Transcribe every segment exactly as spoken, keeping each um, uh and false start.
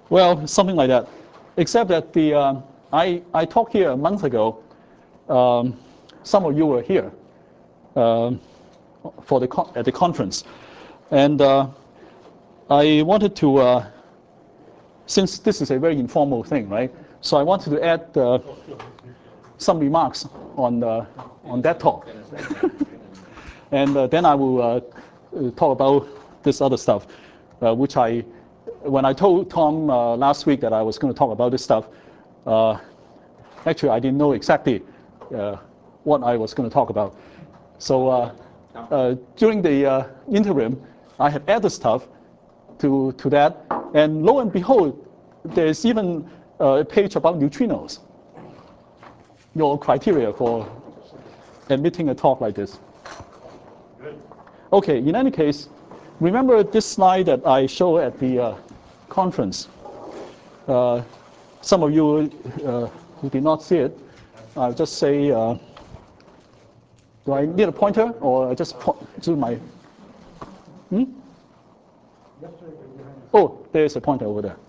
Well, something like that, except that the uh, I I talked here a month ago. Um, some of you were here um, for the con at the conference, and uh, I wanted to, uh, since this is a very informal thing, right? So I wanted to add uh, some remarks on uh, on that talk, and uh, then I will uh, talk about this other stuff, uh, which I, when I told Tom uh, last week that I was going to talk about this stuff, uh, actually I didn't know exactly uh, what I was going to talk about. So uh, uh, during the uh, interim, I have added stuff to to that, and lo and behold, there's even uh, a page about neutrinos. Your criteria for admitting a talk like this. Okay, in any case, remember this slide that I showed at the uh, conference. Uh, some of you uh, who did not see it, I'll just say, uh, do I need a pointer or just point to my, hmm? Oh, there's a pointer over there.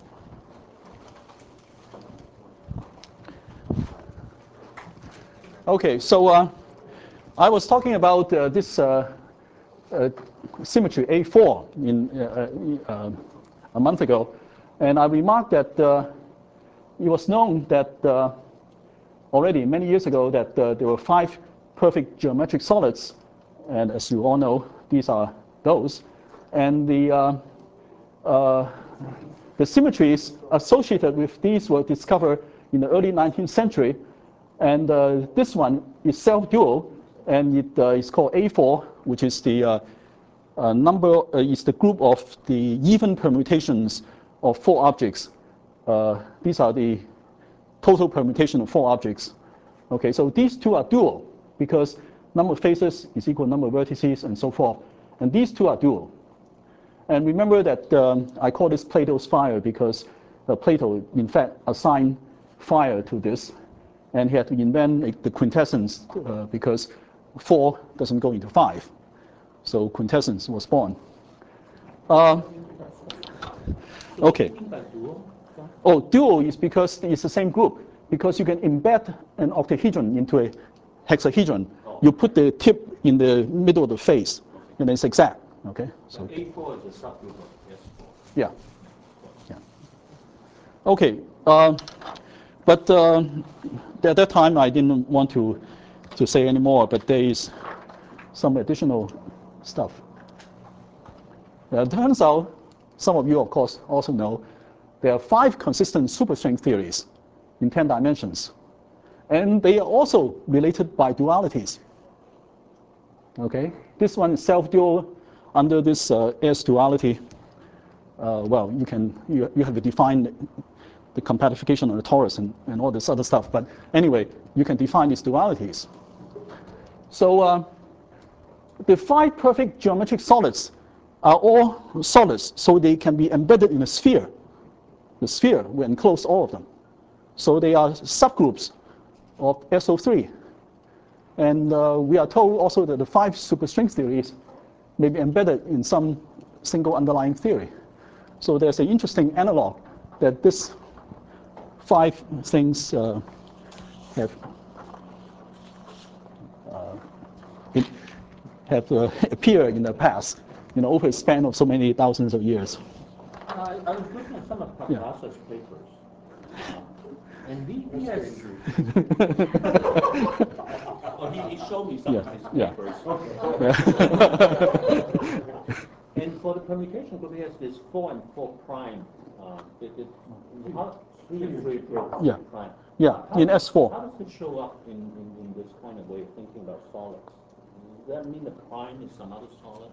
Okay, so uh, I was talking about uh, this uh, uh, symmetry A four in, uh, uh, a month ago, and I remarked that uh, it was known that uh, already many years ago that uh, there were five perfect geometric solids, and as you all know, these are those, and the uh, uh, the symmetries associated with these were discovered in the early nineteenth century, and uh, this one is self-dual, and it uh, is called A four, which is the uh, uh, number uh, is the group of the even permutations of four objects. Uh, these are the total permutation of four objects. Okay, so these two are dual because number of faces is equal to number of vertices and so forth, and these two are dual. And remember that um, I call this Plato's fire because uh, Plato, in fact, assigned fire to this, and he had to invent the quintessence uh, because four doesn't go into five. So quintessence was born. Uh, okay. Oh, dual is because it's the same group. Because you can embed an octahedron into a hexahedron. You put the tip in the middle of the face, and it's exact. Okay. So A four is a subgroup of S four. Yeah. Yeah. Okay. Uh, but uh, at that time, I didn't want to to say any more. But there is some additional stuff. Uh, it turns out, some of you, of course, also know there are five consistent superstring theories in ten dimensions, and they are also related by dualities. Okay, this one is self-dual under this uh, S duality. Uh, well, you can you, you have to define the compactification of the torus and, and all this other stuff. But anyway, you can define these dualities. So uh, the five perfect geometric solids are all solids, so they can be embedded in a sphere. The sphere will enclose all of them. So they are subgroups of S O three. And uh, we are told also that the five superstring theories may be embedded in some single underlying theory. So there's an interesting analog that this five things uh, have uh, it, have uh, appeared in the past, you know, over a span of so many thousands of years. Uh, I was looking at some of Papasa's yeah. papers, uh, and he, he has. well, he, he showed me some yeah. of his yeah. papers. Yeah. And for the permutation group, he has this four and four prime. Uh, it, it, how, three and three yeah. prime. Yeah. How in does, S four. How does it show up in, in, in this kind of way of thinking about solids? Does that mean the prime is some other solid?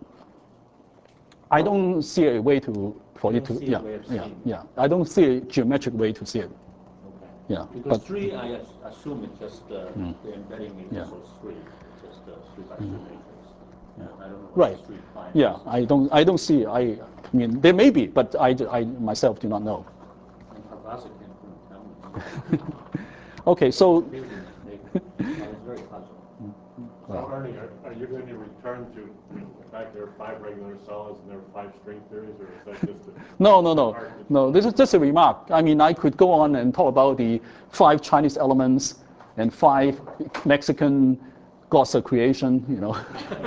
I don't see a way to for you it to yeah yeah it. yeah. I don't see a geometric way to see it. Okay. Yeah. Because but, three, I assume it's just uh, mm. the embedding in yeah. S O three, just a three by three mm. matrix. Yeah. I don't know what right. three prime Yeah. is. I don't I don't see I, I mean there may be, but I, I myself do not know. And Papasa can't tell me. Okay. So. I was very puzzled. So Ernie, are, are you going to return to fact there are five regular solids and there are five string theories, or is that just a... No, no, no. No, this is just a remark. I mean, I could go on and talk about the five Chinese elements and five Mexican gods of creation, you know.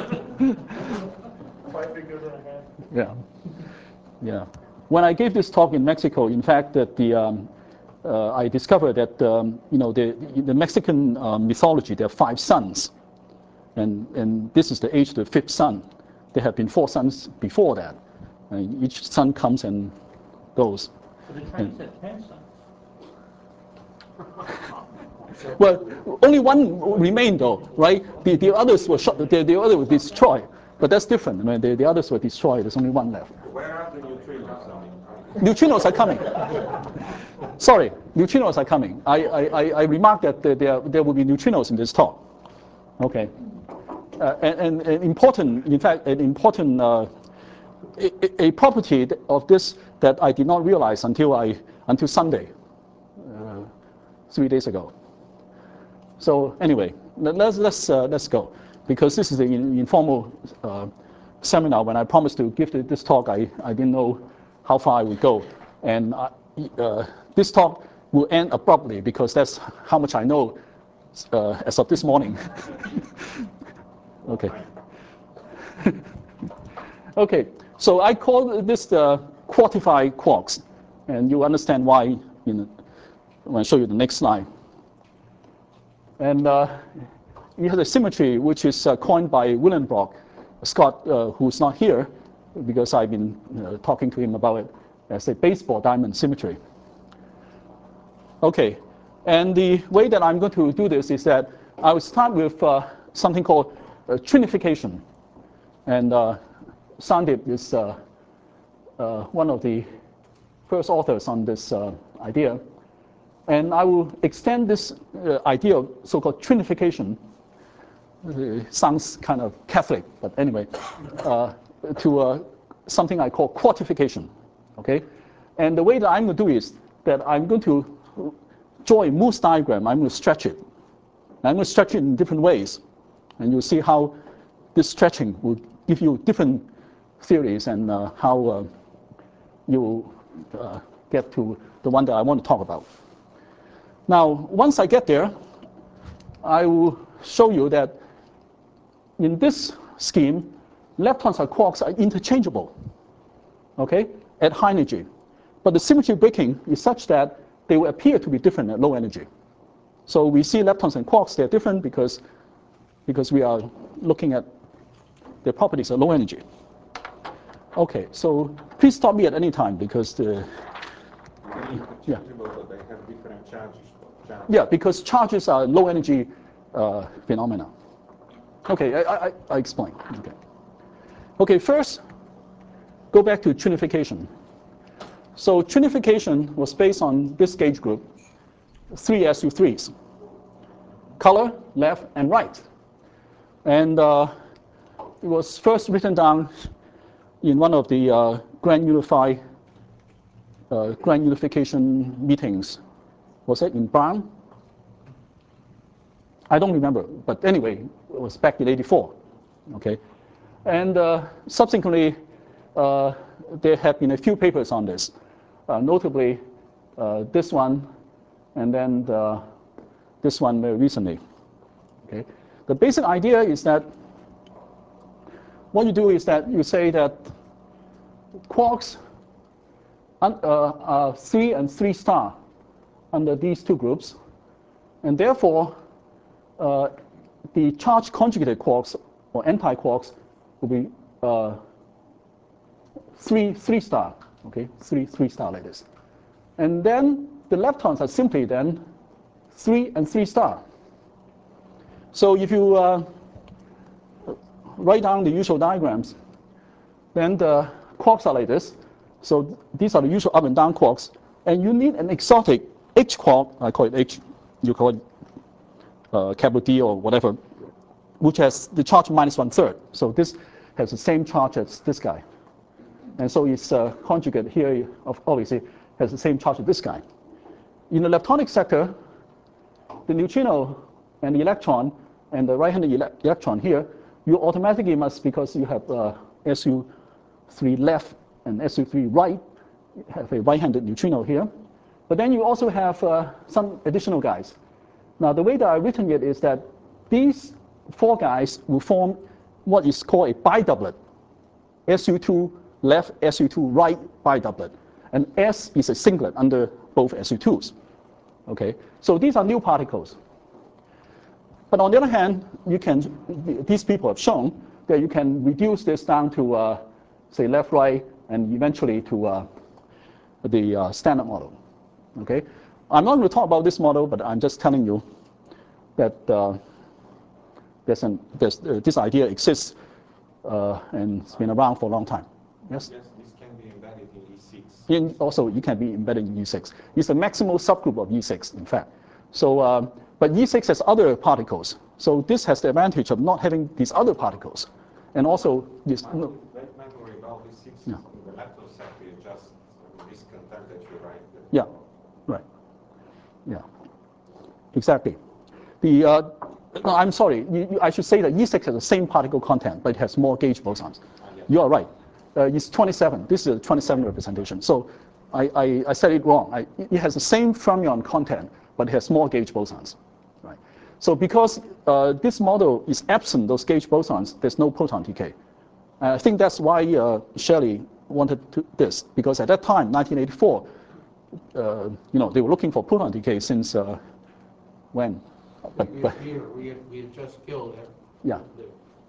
Five fingers in a hand. Yeah. Yeah. When I gave this talk in Mexico, in fact, that the um, uh, I discovered that um, you know the the Mexican uh, mythology, there are five suns, and and this is the age of the fifth sun. There have been four suns before that, and each sun comes and goes. So the Chinese had ten sons. Well, only one remained though, right? The the others were shot. The, the others were destroyed. But that's different. I mean, the, the others were destroyed. There's only one left. Where are the neutrinos? I mean, Neutrinos are coming. Sorry, neutrinos are coming. I, I, I remarked that there, there will be neutrinos in this talk. Okay. Uh, and, and, and important, in fact, an important uh, a, a property of this that I did not realize until I until Sunday, uh, three days ago. So anyway, let's let's uh, let's go, because this is an informal uh, seminar. When I promised to give this talk, I, I didn't know how far I would go, and I, uh, this talk will end abruptly because that's how much I know uh, as of this morning. Okay. Okay. So I call this the quartified quarks, and you understand why in, when I show you the next slide. And uh, you have the symmetry, which is uh, coined by Willenbrock, Scott, uh, who's not here, because I've been uh, talking to him about it as a baseball diamond symmetry. Okay, and the way that I'm going to do this is that I will start with uh, something called uh, trinification. And uh, Sandip is uh, uh, one of the first authors on this uh, idea. And I will extend this uh, idea of so-called trinification. It sounds kind of Catholic, but anyway, uh, to uh, something I call quartification. Okay, and the way that I'm going to do is that I'm going to draw a Morse diagram. I'm going to stretch it. I'm going to stretch it in different ways, and you'll see how this stretching will give you different theories and uh, how uh, you uh, get to the one that I want to talk about. Now, once I get there, I will show you that in this scheme, leptons and quarks are interchangeable, okay, at high energy. But the symmetry breaking is such that they will appear to be different at low energy. So we see leptons and quarks, they're different because, because we are looking at their properties at low energy. Okay, so please stop me at any time because the, yeah. but they have different charges. charges. Yeah, because charges are low energy uh, phenomena. Okay, I, I, I explain. Okay. Okay, first, go back to trinification. So trinification was based on this gauge group, three S U threes, color, left, and right. And uh, it was first written down in one of the uh, grand unified, uh, grand unification meetings. Was it in Brown? I don't remember, but anyway, it was back in eighty-four, okay? And uh, subsequently, uh, there have been a few papers on this, uh, notably uh, this one, and then the, this one very recently, okay? The basic idea is that what you do is that you say that quarks uh, are three and three star under these two groups, and therefore, Uh, the charge conjugated quarks or anti-quarks will be uh, three three star, okay, three three star like this, and then the leptons are simply then three and three star. So if you uh, write down the usual diagrams, then the quarks are like this. So these are the usual up and down quarks, and you need an exotic H quark. I call it H. You call it Uh, capital D or whatever, which has the charge minus one third. So this has the same charge as this guy. And so its uh, conjugate here, of obviously, has the same charge as this guy. In the leptonic sector, the neutrino and the electron and the right-handed ele electron here, you automatically must, because you have uh, S U three left and S U three right, have a right-handed neutrino here. But then you also have uh, some additional guys. Now, the way that I've written it is that these four guys will form what is called a bidoublet. S U two left, S U two right, bidoublet. And S is a singlet under both S U twos. Okay? So these are new particles. But on the other hand, you can, these people have shown that you can reduce this down to, uh, say, left, right, and eventually to uh, the uh, standard model. Okay? I'm not going to talk about this model, but I'm just telling you that uh, there's an, there's, uh, this idea exists uh, and it's been around for a long time. Yes? Yes, this can be embedded in E six. In, also, you can be embedded in E six. It's a maximal subgroup of E six, in fact. So, um, but E six has other particles. So this has the advantage of not having these other particles. And also, this. My No, memory about E six yeah. in the lecture set is just I mean, this content that you write. Yeah, right. Yeah, exactly. The, uh, no, I'm sorry. You, you, I should say that E six has the same particle content, but it has more gauge bosons. Ah, yes. You are right. Uh, it's twenty-seven. This is a twenty-seven representation. So I, I, I said it wrong. I, it has the same fermion content, but it has more gauge bosons. Right. So because uh, this model is absent those gauge bosons, there's no proton decay. And I think that's why uh, Shelley wanted to, this, because at that time, nineteen eighty-four, uh, you know, they were looking for proton decay since uh, when? But, We, but, we, we, had, we had just killed it. yeah. The,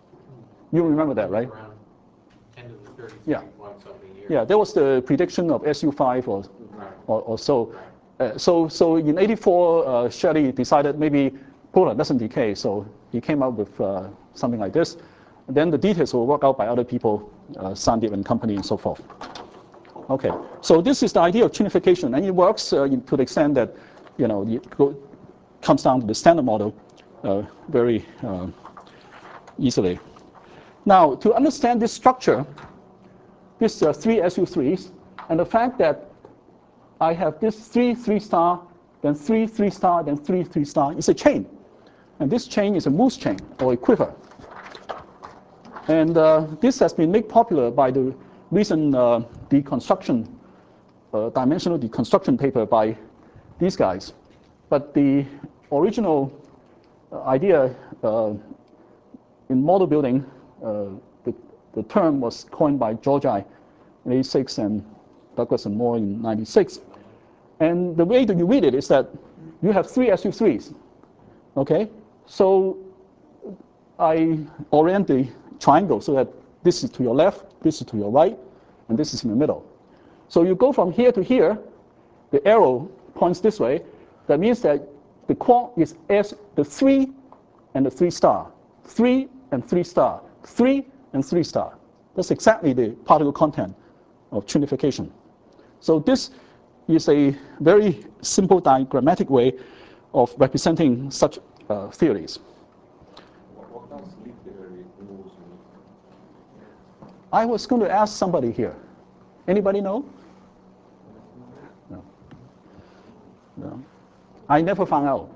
You remember that, right? Around ten to the thirty-three Yeah. point something years. Yeah, there was the prediction of S U five or, Right. or, or so. Uh, so. So in eighty-four, uh, Shelley decided maybe proton doesn't decay, so he came up with uh, something like this. And then the details were worked out by other people, uh, Sandeep and company and so forth. Okay, so this is the idea of trinification, and it works uh, to the extent that, you know, it go, comes down to the standard model uh, very uh, easily. Now, to understand this structure, this uh, three S U threes, and the fact that I have this three three star, then three three star, then three three star, it's a chain. And this chain is a moose chain or a quiver. And uh, this has been made popular by the recent uh, deconstruction, uh, dimensional deconstruction paper by these guys. But the original uh, idea uh, in model building, uh, the, the term was coined by Georgi in eighty-six and Douglas and Moore in ninety-six. And the way that you read it is that you have three S U threes. Okay? So I orient the triangle so that this is to your left, this is to your right, and this is in the middle. So you go from here to here, the arrow points this way. That means that the quark is S, the three and the three star, three and three star, three and three star. That's exactly the particle content of trinification. So this is a very simple diagrammatic way of representing such uh, theories. What, what does literary rules mean? I was going to ask somebody here. Anybody know? No. No. I never found out.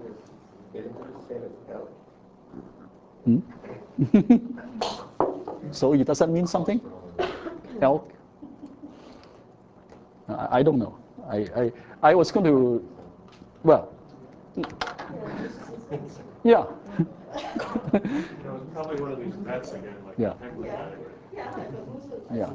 Hmm? So it doesn't mean something? Elk? I, I don't know. I, I, I was going to, well, yeah. You know, it's probably one of these pets again, like Yeah. a penguin diagram. Yeah.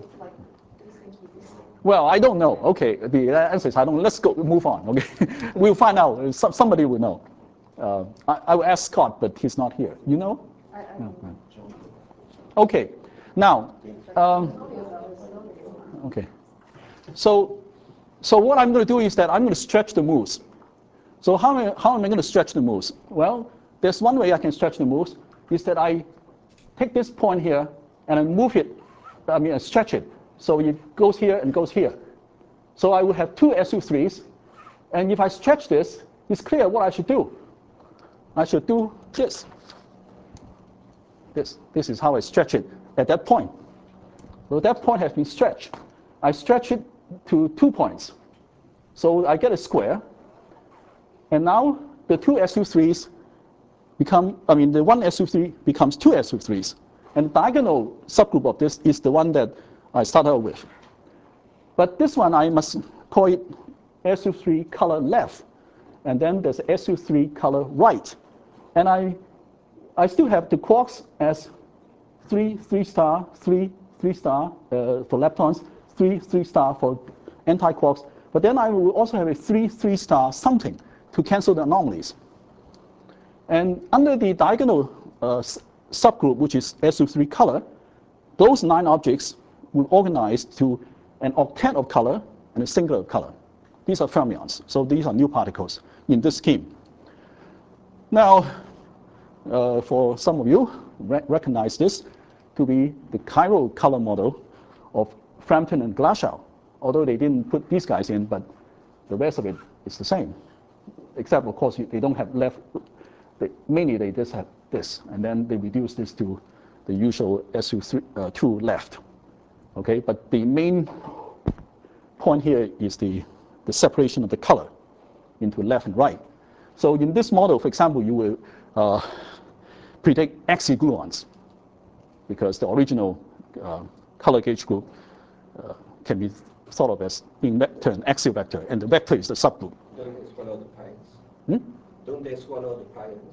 Well, I don't know. Okay, the answer is I don't know. Let's go move on. Okay, we'll find out. Some, somebody will know. Uh, I, I will ask Scott, but he's not here. You know? I, I No, no. Okay. Now, um, okay. So, so what I'm going to do is that I'm going to stretch the moose. So how am I, how am I going to stretch the moose? Well, there's one way I can stretch the moose is that I take this point here and I move it. I mean, I stretch it. So it goes here and goes here. So I would have two S U threes. And if I stretch this, it's clear what I should do. I should do this. This. This is how I stretch it at that point. So that point has been stretched. I stretch it to two points. So I get a square. And now the two S U threes become, I mean, the one S U three becomes two S U threes. And the diagonal subgroup of this is the one that I started out with. But this one, I must call it S U three color left. And then there's S U three color right. And I, I still have the quarks as three, three star, three, three star uh, for leptons, three, three star for anti-quarks. But then I will also have a three, three star something to cancel the anomalies. And under the diagonal uh, subgroup, which is S U three color, those nine objects will organize to an octet of color and a singular color. These are fermions, so these are new particles in this scheme. Now, uh, for some of you, re recognize this to be the chiral color model of Frampton and Glashow, although they didn't put these guys in, but the rest of it is the same. Except, of course, they don't have left, they, mainly they just have this, and then they reduce this to the usual S U two left. Okay, but the main point here is the, the separation of the color into left and right. So in this model, for example, you will uh, predict oxygluons, because the original uh, color gauge group uh, can be thought of as being vector and axial vector, and the vector is the subgroup. Don't they swallow the pions? Hmm? Don't they swallow the pions?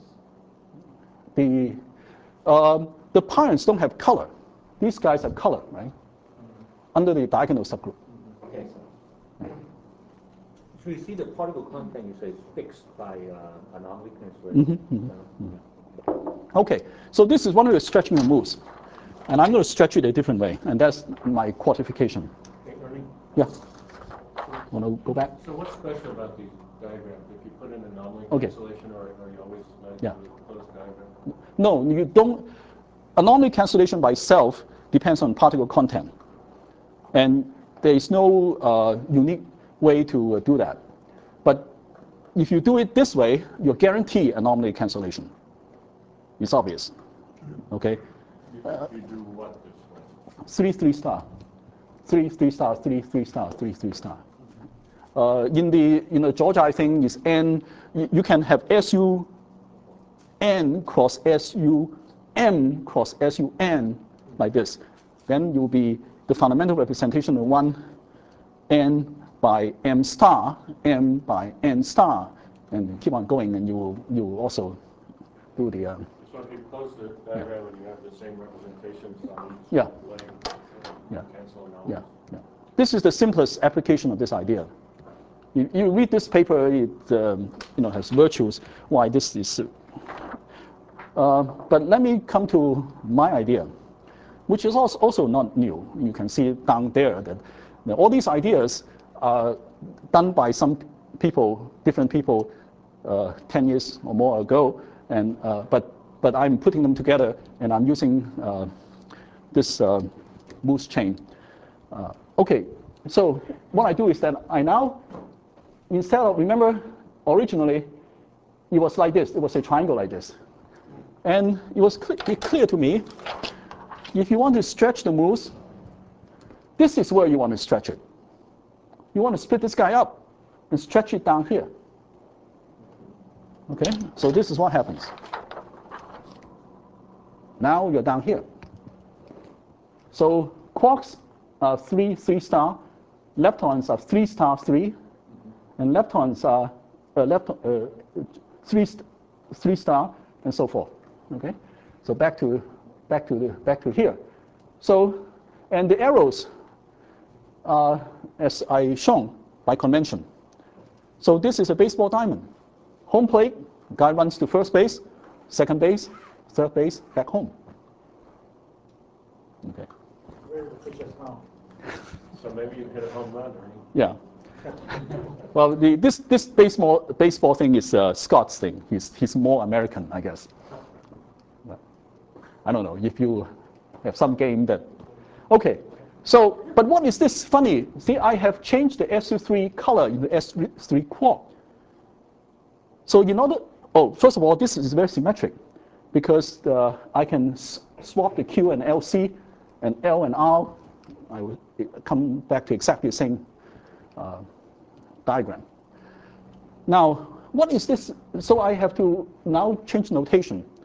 The, um, the pions don't have color. These guys have color, right? Under the diagonal subgroup. Okay. So you see the particle content, you say, is fixed by uh, anomaly cancellation. Mm-hmm, mm-hmm, mm-hmm. Okay, so this is one of the stretching moves. And I'm going to stretch it a different way, and that's my quantification. Hey, Ernie, Yeah. Want to go back? so what's special about these diagrams? If you put in anomaly Okay. cancellation, or are you always nice Yeah. with a closed diagram? No, you don't. Anomaly cancellation by itself depends on particle content. And there is no uh, unique way to uh, do that. But if you do it this way, you guarantee anomaly cancellation. It's obvious. Okay? You, you do what this way? Three, three star. Three, three star, three, three star, three, three star. Uh, in the in the Georgia, I think is N. You, you can have S U N cross S U M cross S U N like this. Then you'll be the fundamental representation of one N by M star, M by N star, and keep on going, and you will you will also do the. Um, So if you close the diagram and you have the same representations on each Yeah. leg, Yeah. cancel anomalies. Yeah, yeah. This is the simplest application of this idea. You, you read this paper, it um, you know, has virtues why this is. Uh, but let me come to my idea, which is also, also not new. You can see it down there that you know, all these ideas are done by some people, different people, uh, ten years or more ago, and uh, but but I'm putting them together, and I'm using uh, this uh, Moose chain. Uh, okay, so what I do is that I now, instead of, remember, originally, it was like this. It was a triangle like this. And it was cl clear to me, if you want to stretch the moose, this is where you want to stretch it. You want to split this guy up and stretch it down here. Okay, so this is what happens. Now you're down here. So quarks are three, three star, leptons are three star three, and leptons are uh, lepton, uh, three, three star, and so forth. Okay, so back to back to the back to here. So, and the arrows are as I shown by convention. So this is a baseball diamond. Home plate, guy runs to first base, second base, third base, back home. Okay. So maybe you hit a home run, Ernie. Yeah. Well, the, this this baseball baseball thing is uh, Scott's thing. He's he's more American, I guess. But I don't know if you have some game that. Okay. So, but what is this funny? See, I have changed the S U three color into S U three quark. So in order, oh, first of all, this is very symmetric because uh, I can s swap the Q and L C and L and R. I will come back to exactly the same uh, diagram. Now, what is this? So I have to now change notation.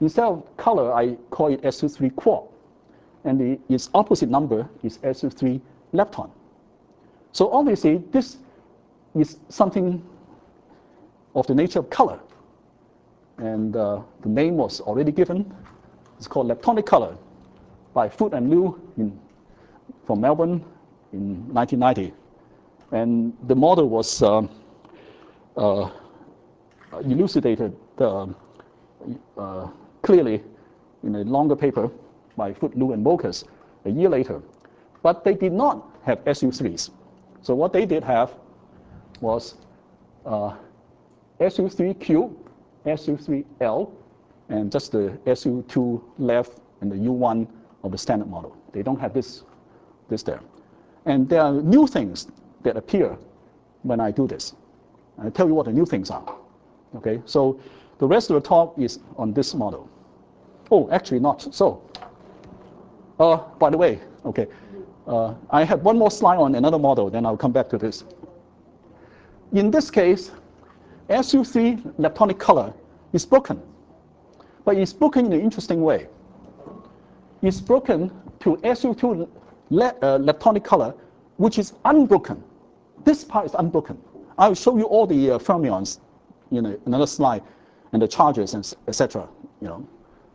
instead of color, I call it S U three quark. And the, its opposite number is S U three lepton. So obviously, this is something of the nature of color. And uh, the name was already given. It's called leptonic color by Foote and Liu in, from Melbourne in nineteen ninety. And the model was uh, uh, elucidated uh, uh, clearly in a longer paper by Foote, Liu, and Volkers a year later. But they did not have S U threes. So what they did have was uh, S U three cube, S U three L, and just the S U two left and the U one of the standard model. They don't have this, this there. And there are new things that appear when I do this. I'll tell you what the new things are. Okay, so the rest of the talk is on this model. Oh, actually not so. Uh, by the way, okay, uh, I have one more slide on another model, then I'll come back to this. In this case, S U three leptonic color is broken, but it's broken in an interesting way. It's broken to S U two le uh, leptonic color, which is unbroken. This part is unbroken. I'll show you all the uh, fermions in a, another slide, and the charges, and et cetera. You know,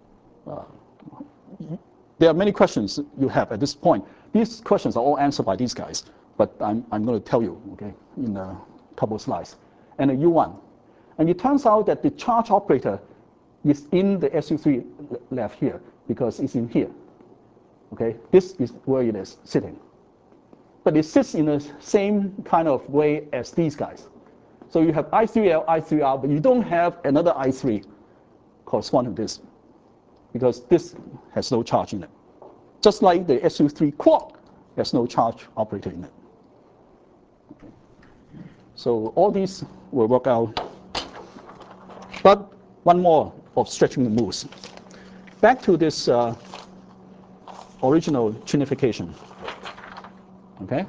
uh, there are many questions you have at this point. These questions are all answered by these guys, but I'm, I'm going to tell you, okay, in a couple of slides. And a U one. And it turns out that the charge operator is in the S U three left here, because it's in here. Okay, this is where it is sitting. But it sits in the same kind of way as these guys. So you have I three L, I three R, but you don't have another I three corresponding to this, because this has no charge in it. Just like the S U three quark has no charge operator in it. Okay. So all these will work out. But one more of stretching the moves. Back to this uh, original trinification. Okay?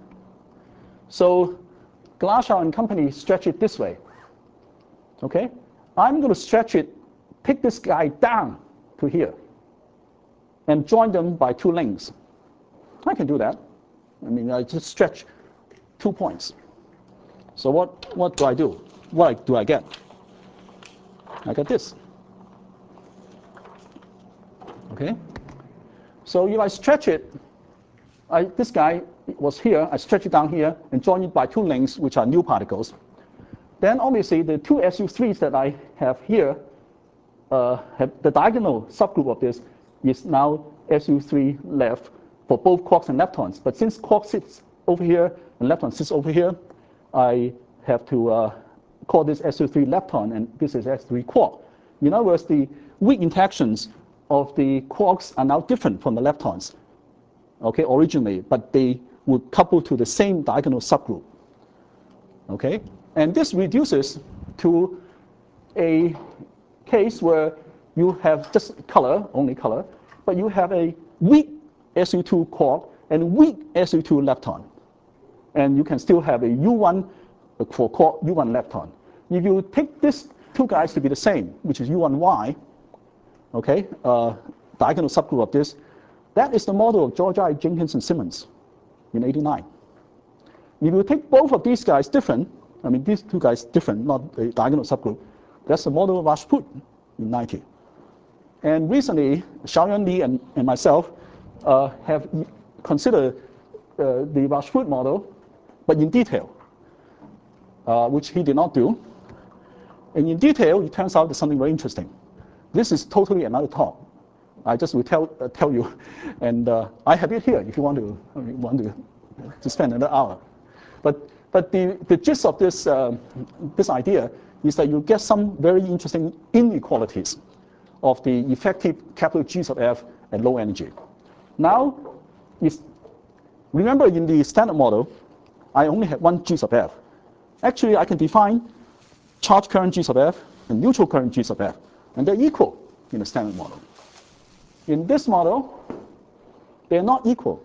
So Glashow and company stretch it this way. Okay? I'm going to stretch it, take this guy down to here, and join them by two links. I can do that. I mean, I just stretch two points. So what, what do I do? What do I get? I get this. Okay? So if I stretch it, I, this guy was here, I stretch it down here and join it by two links, which are new particles. Then obviously the two S U threes that I have here, uh, have the diagonal subgroup of this is now S U three left for both quarks and leptons. But since quark sits over here and lepton sits over here, I have to uh, call this S U three lepton, and this is S U three quark. In other words, the weak interactions of the quarks are now different from the leptons, okay, originally, but they would couple to the same diagonal subgroup. Okay? And this reduces to a case where you have just color, only color, but you have a weak S U two quark and weak S U two lepton. And you can still have a U one for quark, U one lepton. If you take these two guys to be the same, which is U one Y, okay, uh, diagonal subgroup of this, that is the model of George I. Jenkins and Simmons in eighty-nine. If you take both of these guys different, I mean these two guys different, not a diagonal subgroup, that's the model of Rajput in ninety. And recently, Xiaoyuan Li and, and myself uh, have considered uh, the Rajput model, but in detail, uh, which he did not do. And in detail, it turns out there's something very interesting. This is totally another talk. I just will tell, uh, tell you, and uh, I have it here if you want to, I mean, want to, to spend another hour. But, but the, the gist of this, uh, this idea is that you get some very interesting inequalities of the effective capital G sub F at low energy. Now, is, remember in the standard model, I only have one G sub F. Actually, I can define charge current G sub F and neutral current G sub F, and they're equal in the standard model. In this model, they're not equal.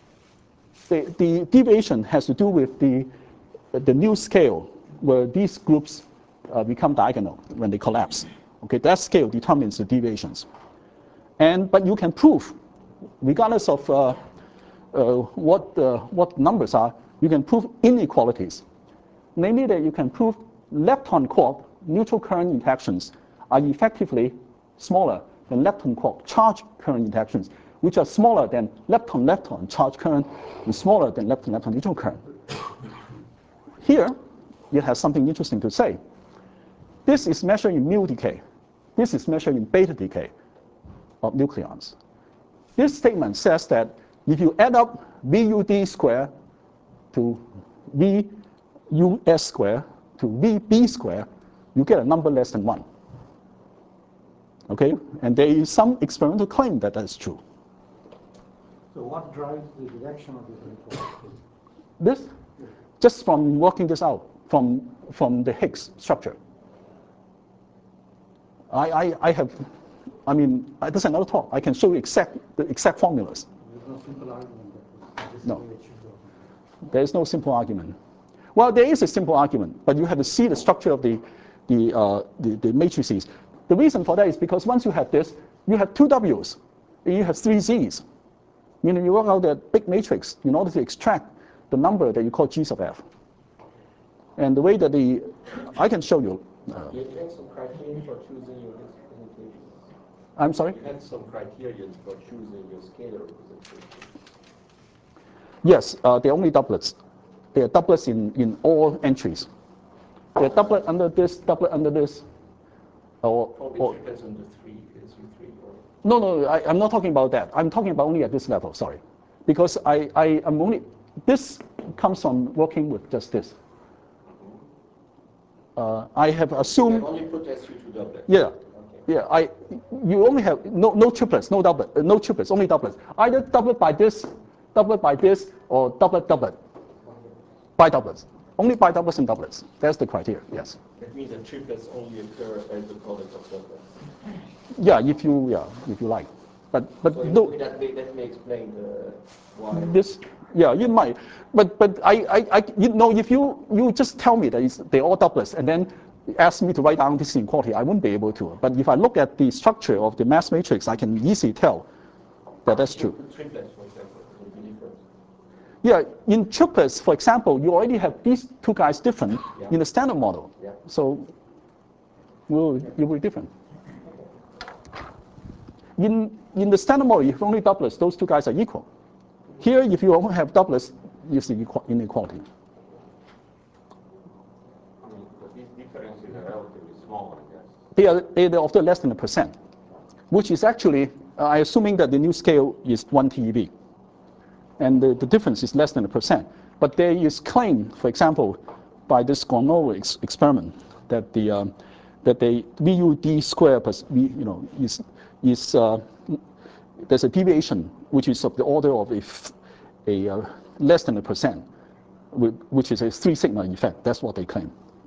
The, the deviation has to do with the, the new scale, where these groups uh, become diagonal when they collapse. Okay, that scale determines the deviations. And but you can prove, regardless of uh, uh, what uh, what numbers are, you can prove inequalities. Namely, that you can prove lepton-quark neutral current interactions are effectively smaller than lepton-quark charge current interactions, which are smaller than lepton-lepton charge current and smaller than lepton-lepton neutral current. Here, it has something interesting to say. This is measured in mu decay. This is measured in beta decay of nucleons. This statement says that if you add up V U D squared to V U S squared to V B squared, you get a number less than one. Okay, and there is some experimental claim that that's true. So what drives the direction of this inequality? This, just from working this out from from the Higgs structure. I I, I have, I mean, that's another talk. I can show you exact the exact formulas. There's no simple argument that this is No. the way it should go. There is no simple argument. Well, there is a simple argument, but you have to see the structure of the, the, uh, the, the matrices. The reason for that is because once you have this, you have two W's, and you have three Z's. Meaning you work out that big matrix in order to extract the number that you call G sub F. And the way that the, I can show you. Uh, You had some criteria for choosing your representation. I'm sorry? You had some criteria for choosing your scalar representation. Yes, uh, they're only doublets. They are doublets in, in all entries. They're doublet under this, doublet under this. Or, Probably or, triplets under three is U three or no, no, I, I'm not talking about that. I'm talking about only at this level, sorry. Because I, I am only, this comes from working with just this. Uh, I have you assumed, can only put S U to doublet. yeah, Okay. yeah, I, you only have no, no triplets, no doublet, uh, no triplets, only doublets. Either doublet by this, doublet by this, or doublet, doublet. By doublets. Only by doublets and doublets. That's the criteria, yes. That means that triplets only occur as the product of doublets. Yeah, if you, yeah, if you like. But, but So in no, a way that may, that may explain the, why. this, yeah, you might. But, but I, I, I, you know, if you, you just tell me that it's, they're all doublets and then ask me to write down this inequality, I wouldn't be able to. But if I look at the structure of the mass matrix, I can easily tell that that's true. Triplets, for example, would be different. Yeah, in triplets, for example, you already have these two guys different Yeah. in the standard model. Yeah. So will, it will be different. In, in the standard model, if you only doublets, those two guys are equal. Here, if you only have doublets, you see inequality. I mean, but these differences are relatively small, I guess. They are, they are of the less than a percent, which is actually, uh, I assuming that the new scale is one T E V. And the, the difference is less than a percent. But there is claim, for example, by this Gornow ex experiment, that the um, that the V U D square plus V, you know, is is uh, there's a deviation which is of the order of a, a uh, less than a percent, which is a three sigma effect. That's what they claim.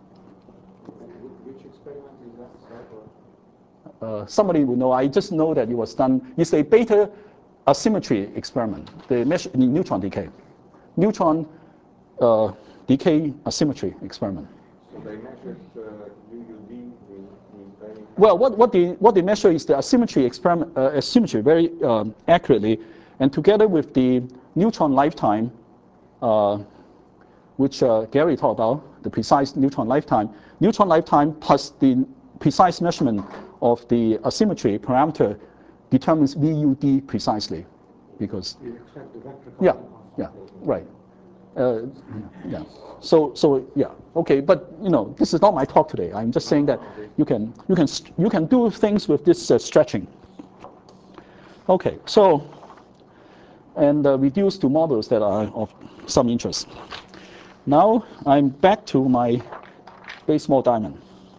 Which experiment is that, sir? Uh, somebody will know. I just know that it was done. It's a beta asymmetry experiment. They measure in neutron decay, neutron uh, decay asymmetry experiment. So they measured uh, U U D with, with very... Well, what, what, they, what they measure is the asymmetry experiment, uh, asymmetry very um, accurately, and together with the neutron lifetime, uh, which uh, Gary talked about, the precise neutron lifetime, neutron lifetime plus the precise measurement of the asymmetry parameter determines V U D precisely, because You extract the vector yeah, constant. yeah, right. Uh, yeah. So, so yeah, okay. But you know, this is not my talk today. I'm just saying that you can, you can, you can do things with this uh, stretching. Okay. So, and uh, reduce to models that are of some interest. Now I'm back to my base small diamond.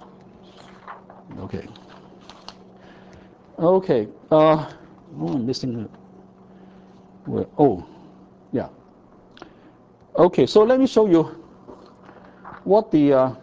Okay. Okay. Uh, oh, I'm missing. Well, oh, yeah. Okay, so let me show you what the uh,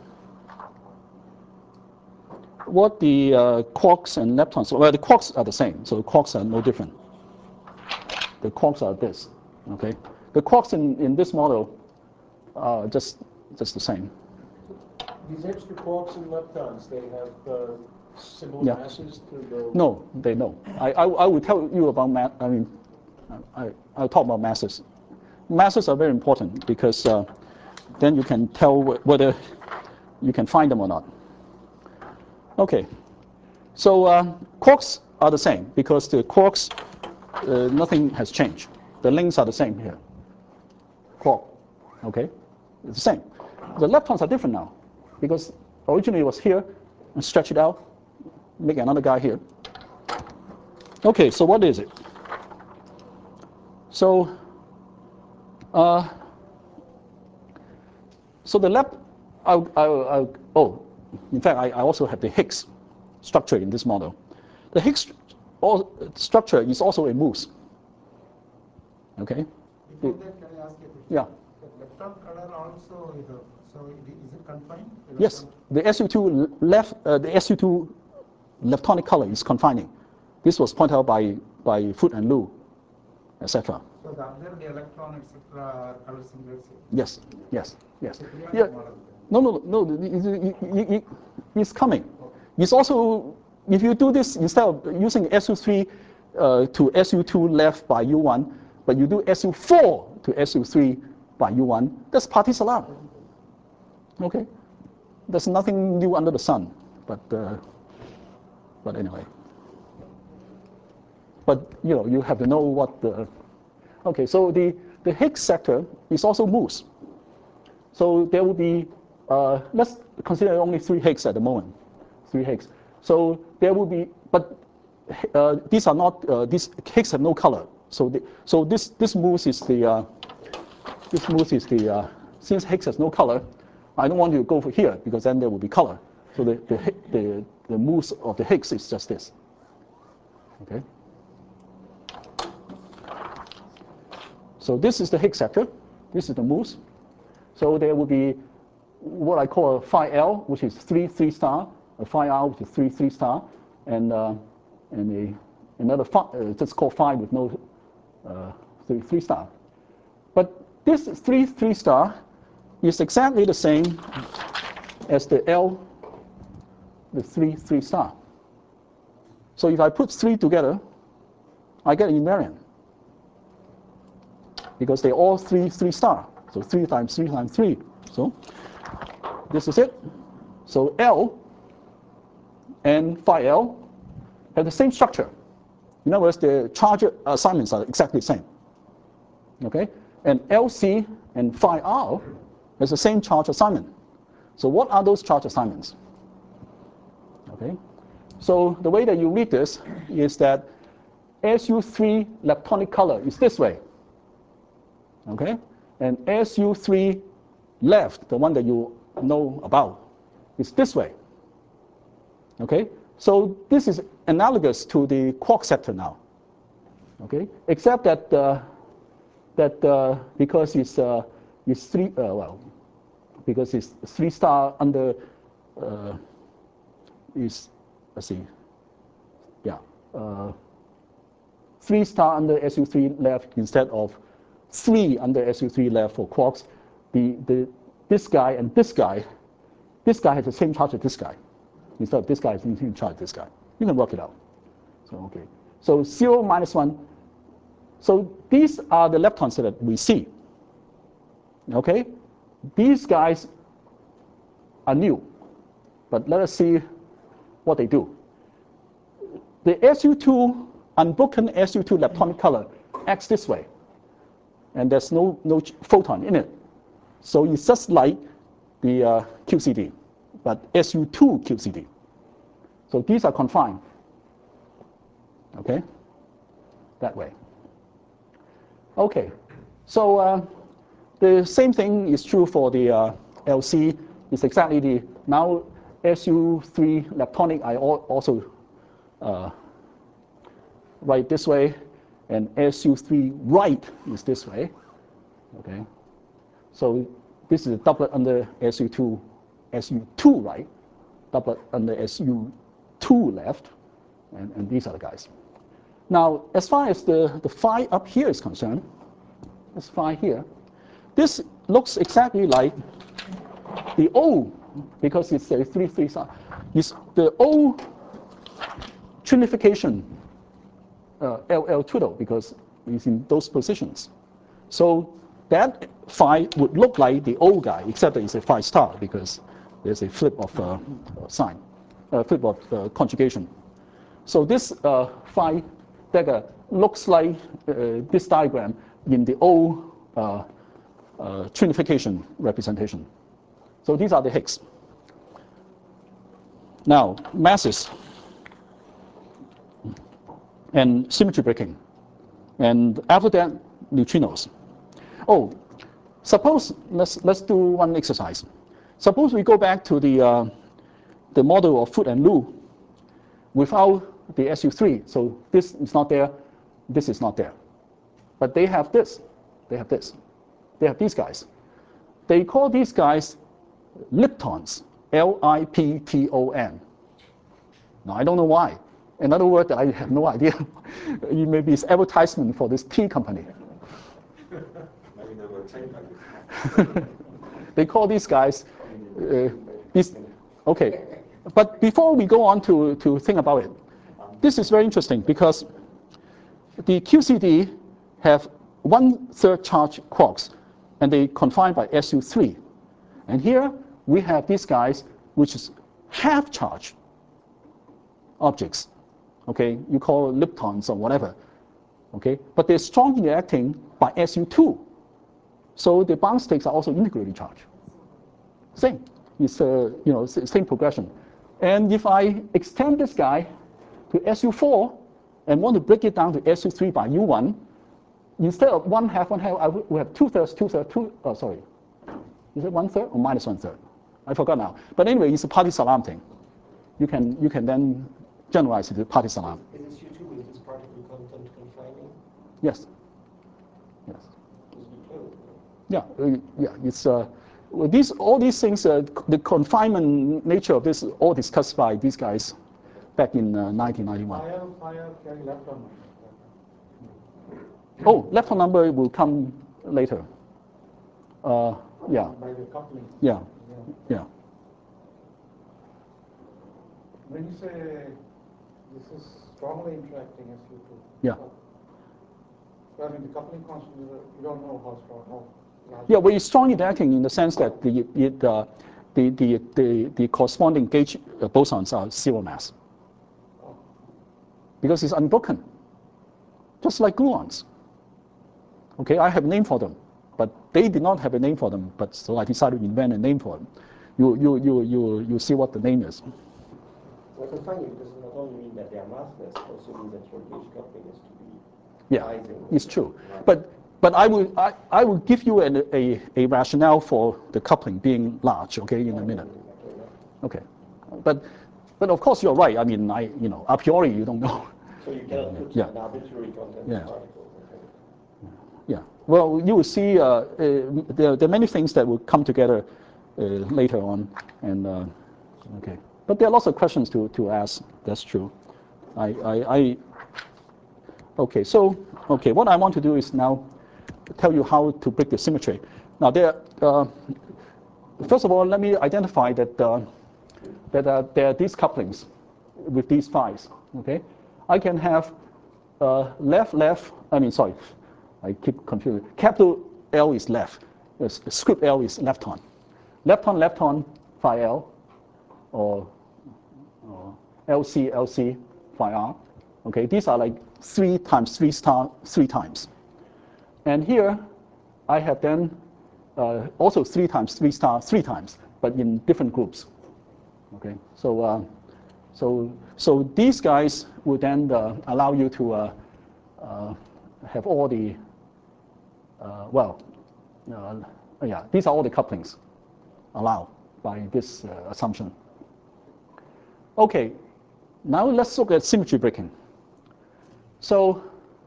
what the uh, quarks and leptons. Well, the quarks are the same, so the quarks are no different. The quarks are this. Okay, the quarks in, in this model are just just the same. These extra quarks and leptons, they have uh, similar Yeah. masses to the? No, they know. I, I, I will tell you about mass. I mean, I, I'll talk about masses. Masses are very important because uh, then you can tell wh whether you can find them or not. Okay. So uh, quarks are the same because the quarks, uh, nothing has changed. The lengths are the same here. Quark, okay? It's the same. The leptons are different now because originally it was here and stretch it out, make another guy here. Okay, so what is it? So, uh, so the lep, I'll, I'll, I'll, oh, in fact, I, I also have the Higgs structure in this model. The Higgs all, structure is also a mousse. Okay? Before that, can I ask you a question? Yeah. The lepton color also is a, so it, is it confined? Yes, the S U two left, uh, the S U two leptonic color is confining. This was pointed out by by Foote and Liu, et cetera. So the observed electron, et cetera, are color similar. Yes, yes, yes. It's a periodic Yeah. model. No, no, no. It, it, it, it, it's coming. It's also, if you do this instead of using S U three uh, to S U two left by U one, but you do S U four to S U three by U one, that's Parti's alarm. Okay, there's nothing new under the sun, but uh, but anyway. But you know, you have to know what the. Okay, so the the Higgs sector is also mousse. So there will be. Uh, let's consider only three Higgs at the moment. Three Higgs. So there will be, but uh, these are not. Uh, these Higgs have no color. So the, so this this mousse is the. Uh, this mousse is the. Uh, since Higgs has no color, I don't want you to go for here because then there will be color. So the the the, the mousse of the Higgs is just this. Okay. So this is the Higgs sector. This is the mousse. So there will be what I call a phi L, which is three three star, a phi R, which is three three star, and uh, and a, another phi, uh, just called phi with no uh, three three star. But this three three star is exactly the same as the L, the three three star. So if I put three together, I get invariant because they're all three three star. So three times three times three. So this is it. So L and phi L have the same structure. In other words, the charge assignments are exactly the same. Okay? And L C and phi R has the same charge assignment. So what are those charge assignments? Okay? So the way that you read this is that S U three leptonic color is this way. Okay? And S U three left, the one that you know about, is this way. Okay? So this is analogous to the quark sector now. Okay? Except that uh, that uh, because it's uh, it's three uh, well because it's three star under uh, is let's see yeah uh, three star under S U three left instead of three under S U three left for quarks. The the this guy and this guy, this guy has the same charge as this guy. Instead of this guy has the same charge as this guy. You can work it out. So okay. So zero minus one. So these are the leptons that we see. Okay? These guys are new. But let us see what they do. The S U two, unbroken S U two leptonic color acts this way. And there's no, no photon in it. So it's just like the uh, Q C D, but S U two Q C D. So these are confined. Okay? That way. Okay, so uh, the same thing is true for the uh, L C. It's exactly the, now S U three leptonic, I also uh, write this way, and S U three right is this way. Okay, so this is a doublet under S U two, S U two right, doublet under S U two left, and, and these are the guys. Now, as far as the, the phi up here is concerned, this phi here, this looks exactly like the O, because it's a three three star. It's the O trinification uh, L L twiddle because it's in those positions. So that phi would look like the old guy, except that it's a phi star because there's a flip of uh, sign, uh, flip of uh, conjugation. So this uh, phi dagger looks like uh, this diagram in the old uh, uh, trinification representation. So these are the Higgs. Now, masses and symmetry breaking. And after that, neutrinos. Oh, suppose, let's, let's do one exercise. Suppose we go back to the, uh, the model of Foote and Liu without the S U three. So this is not there, this is not there. But they have this, they have this. They have these guys. They call these guys liptons, L I P T O N. Now, I don't know why. Another word that I have no idea. Maybe it's advertisement for this tea company. Maybe they were trained by this. They call these guys, uh, these, okay. But before we go on to, to think about it, this is very interesting because the Q C D have one-third charge quarks, and they confined by S U three. And here we have these guys, which is half charge objects. Okay, you call leptons or whatever. Okay, but they're strongly interacting by S U two. So the bound states are also integrally charged. Same, it's uh, you know same progression. And if I extend this guy to S U four and want to break it down to S U three by U one, instead of one half, one half, I will have two thirds, two thirds, two. Oh, sorry, is it one third or minus one third? I forgot now. But anyway, it's a Patti-Salam thing. You can you can then generalize it to Patti-Salam. Is this U two, is this particle content confining? Yes. Yes. Is U two? Yeah. Uh, yeah. It's uh, well, these all these things. Uh, the confinement nature of this all discussed by these guys back in uh, nineteen ninety-one. Fire, fire, carry lepton. Oh, lepton number will come later. Uh, yeah. By the coupling. Yeah. Yeah. Yeah. When you say this is strongly interacting S U two. Yeah. So, I mean, the coupling constant, is a- you don't know how strong, how large. Yeah, well, it's strongly interacting in the sense that the it, uh, the, the the the corresponding gauge uh, bosons are zero mass Oh. because it's unbroken, just like gluons. Okay, I have a name for them, but they did not have a name for them. But so I decided to invent a name for them. You you you you you see what the name is. So it's funny because it not only mean that they are massless, it also means that your gauge coupling is to be Yeah, rising. it's true. But but I will I, I will give you an, a a rationale for the coupling being large. Okay, in a minute. Okay, but but of course you're right. I mean, I you know a priori you don't know. So you cannot put Yeah. an arbitrary content Yeah. particle. Okay. Yeah. Well, you will see. Uh, uh, there, there are many things that will come together uh, later on, and uh, okay. But there are lots of questions to to ask. That's true. I I. I okay. So okay. What I want to do is now tell you how to break the symmetry. Now there. Uh, first of all, let me identify that uh, that uh, there are these couplings with these phi's. Okay. I can have uh, left left. I mean, sorry. I keep confusing. Capital L is left. Uh, script L is lepton. Lepton, lepton, phi L, or, or L C, L C, phi R. Okay, these are like three times three star, three times. And here, I have then uh, also three times three star, three times, but in different groups. Okay, so uh, so so these guys would then uh, allow you to uh, uh, have all the Uh, well, uh, yeah, these are all the couplings allowed by this uh, assumption. Okay, now let's look at symmetry breaking. So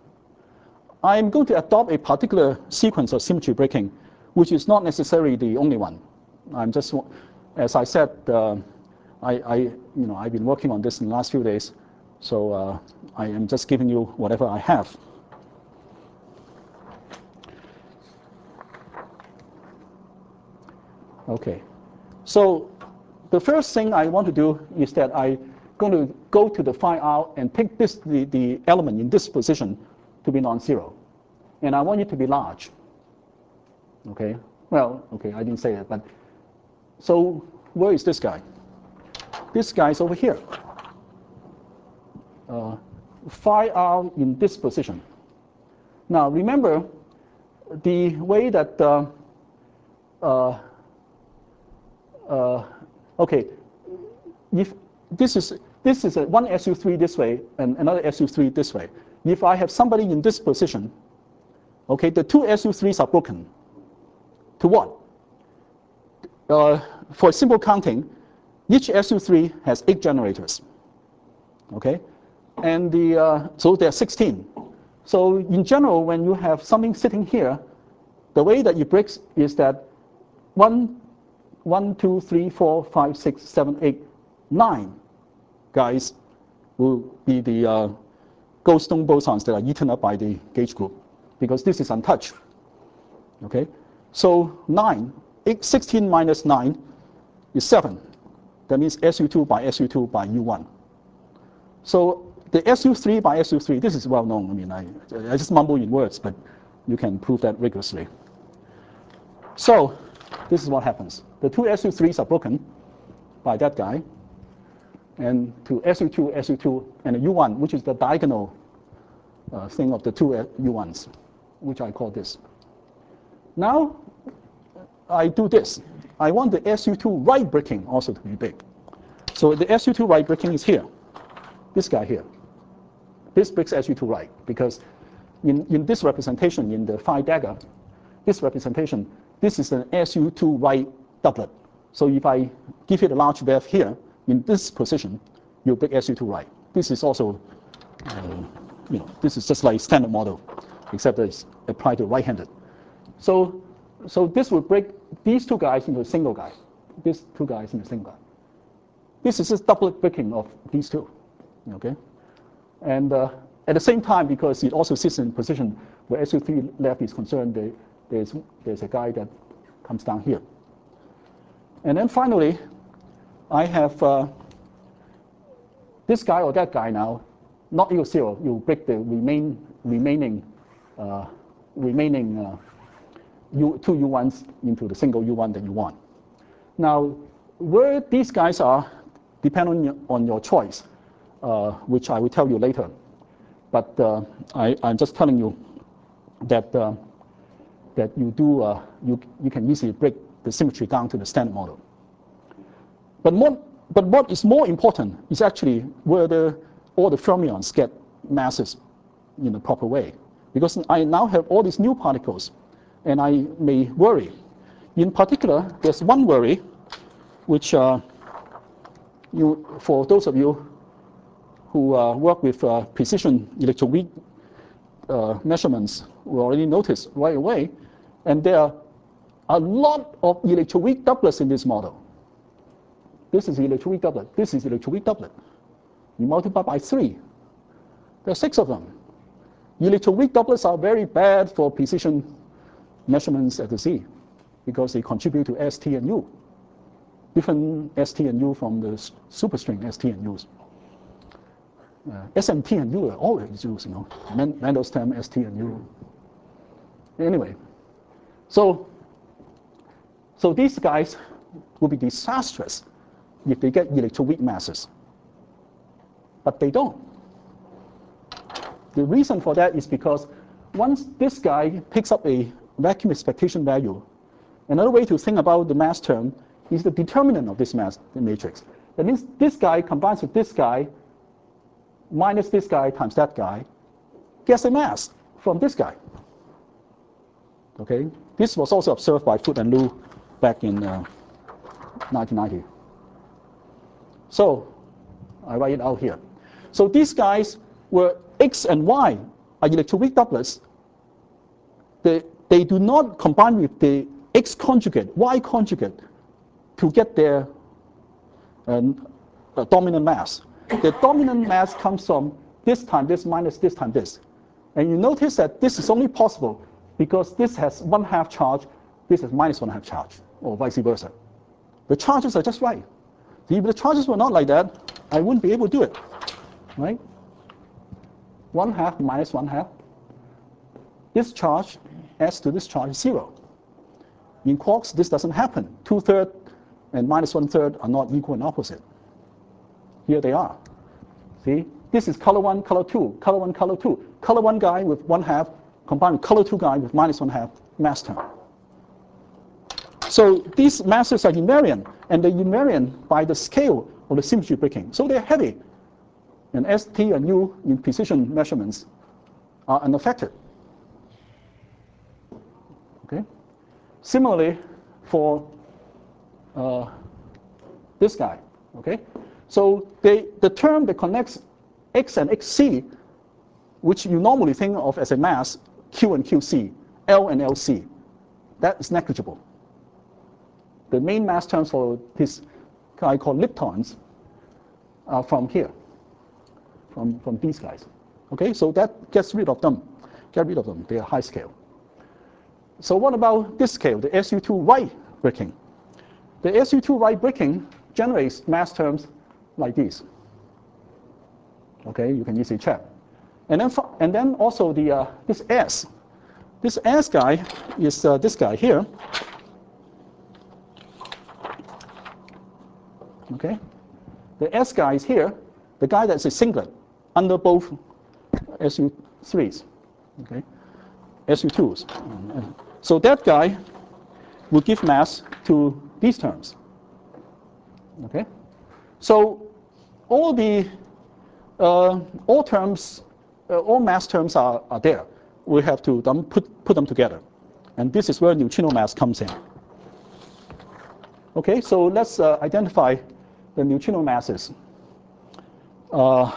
I'm going to adopt a particular sequence of symmetry breaking, which is not necessarily the only one. I'm just, as I said, uh, I, I, you know, I've been working on this in the last few days, so uh, I am just giving you whatever I have. Okay, so the first thing I want to do is that I going to go to the phi r and take this, the, the element in this position to be non-zero. And I want it to be large. Okay? Well, okay, I didn't say it, but so where is this guy? This guy is over here. Uh, phi r in this position. Now, remember the way that, uh, uh, uh, okay, if this is, this is a one S U three this way and another S U three this way. If I have somebody in this position, okay, the two S U threes are broken. To what? Uh, for simple counting, each S U three has eight generators. Okay, and the uh, so there are sixteen. So in general, when you have something sitting here, the way that it breaks is that one, one, two, three, four, five, six, seven, eight, nine guys will be the uh, Goldstone bosons that are eaten up by the gauge group, because this is untouched. Okay, so nine, eight, sixteen minus nine is seven. That means S U two by S U two by U one. So the S U three by S U three, this is well known. I mean, I, I just mumble in words, but you can prove that rigorously. So this is what happens. The two S U threes are broken by that guy, and to S U two, S U two, and a U one, which is the diagonal uh, thing of the two U ones, which I call this. Now I do this. I want the S U two right breaking also to be big. So the S U two right breaking is here. This guy here. This breaks S U two right, because in, in this representation, in the phi dagger, this representation, this is an S U two right doublet. So if I give it a large valve here, in this position, you break S U two right. This is also, uh, you know, this is just like standard model, except that it's applied to right-handed. So, so this will break these two guys into a single guy. These two guys into a single guy. This is just doublet breaking of these two. Okay, and uh, at the same time, because it also sits in a position where S U three left is concerned, they, there's there's a guy that comes down here. And then finally, I have uh, this guy or that guy now, not equal zero. You break the remain remaining uh, remaining uh, U, two U ones into the single U one that you want. Now, where these guys are depend on your, on your choice. Uh, which I will tell you later. But uh, I, I'm just telling you that, uh, that you, do, uh, you, you can easily break the symmetry down to the standard model. But, more, but what is more important is actually whether all the fermions get masses in the proper way. Because I now have all these new particles, and I may worry. In particular, there's one worry, which uh, you, for those of you who uh, work with uh, precision electroweak uh, measurements will already notice right away. And there are a lot of electroweak doublets in this model. This is electroweak doublet. This is electroweak doublet. You multiply by three. There are six of them. Electroweak doublets are very bad for precision measurements at the sea because they contribute to S, T, and U. Different S, T, and U from the superstring S, T, and U's. Uh, S M T and U are always used, you know, Mendel's term S, T, and U. Anyway, so, so these guys will be disastrous if they get electroweak masses, but they don't. The reason for that is because once this guy picks up a vacuum expectation value, another way to think about the mass term is the determinant of this mass matrix. That means this guy combines with this guy minus this guy times that guy, gets a mass from this guy. Okay, this was also observed by Foote and Liu back in uh, nineteen ninety. So I write it out here. So these guys were X and Y are electroweak doublets. They, they do not combine with the X conjugate, Y conjugate to get their uh, uh, dominant mass. The dominant mass comes from this time this minus this time this. And you notice that this is only possible because this has one half charge, this has minus one half charge, or vice versa. The charges are just right. If the charges were not like that, I wouldn't be able to do it, right? One half minus one half. This charge adds to this charge is zero. In quarks, this doesn't happen. Two thirds and minus one third are not equal and opposite. Here they are. See, this is color one, color two, color one, color two. Color one guy with one half combined with color two guy with minus one half mass term. So these masses are invariant, and they're invariant by the scale of the symmetry breaking. So they're heavy. And S, T, and U in precision measurements are unaffected. Okay. Similarly, for uh, this guy, okay? So they, the term that connects X and X C, which you normally think of as a mass, Q and Q C, L and L C, that is negligible. The main mass terms for this guy called leptons are from here, from, from these guys. Okay, so that gets rid of them. Get rid of them, they are high scale. So what about this scale, the S U two right breaking? The S U two right breaking generates mass terms like these. Okay, you can easily check. And then, and then also the, uh, this S. This S guy is uh, this guy here. Okay, the S guy is here, the guy that's a singlet under both S U threes, okay, S U twos. So that guy will give mass to these terms. Okay, so all the uh, all terms, uh, all mass terms are, are there. We have to them put put them together, and this is where neutrino mass comes in. Okay, so let's uh, identify the neutrino masses. Uh,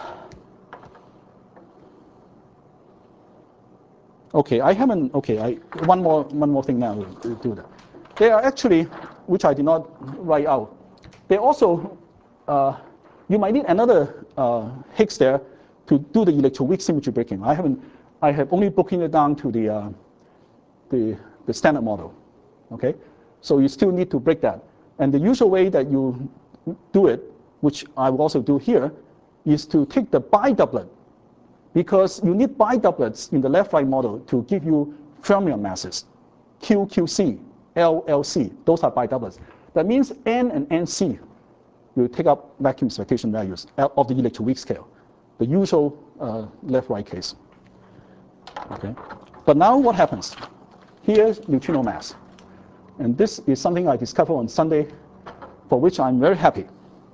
okay, I haven't. Okay, I, one more one more thing now to do that. They are actually, which I did not write out. They also, uh, you might need another uh, Higgs there to do the electroweak symmetry breaking. I haven't. I have only broken it down to the uh, the the standard model. Okay, so you still need to break that. And the usual way that you do it, which I will also do here, is to take the biduplet, because you need biduplets in the left-right model to give you fermion masses, Q Q C, L L C. Those are biduplets. That means N and N C will take up vacuum expectation values of the electroweak scale, the usual uh, left-right case. Okay, but now what happens? Here's neutrino mass. And this is something I discovered on Sunday, for which I'm very happy.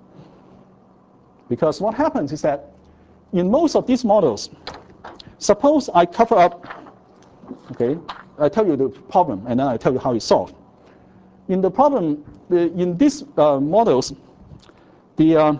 Because what happens is that in most of these models, suppose I cover up, okay, I tell you the problem, and then I tell you how it's solved. In the problem, the, in these uh, models, the, uh,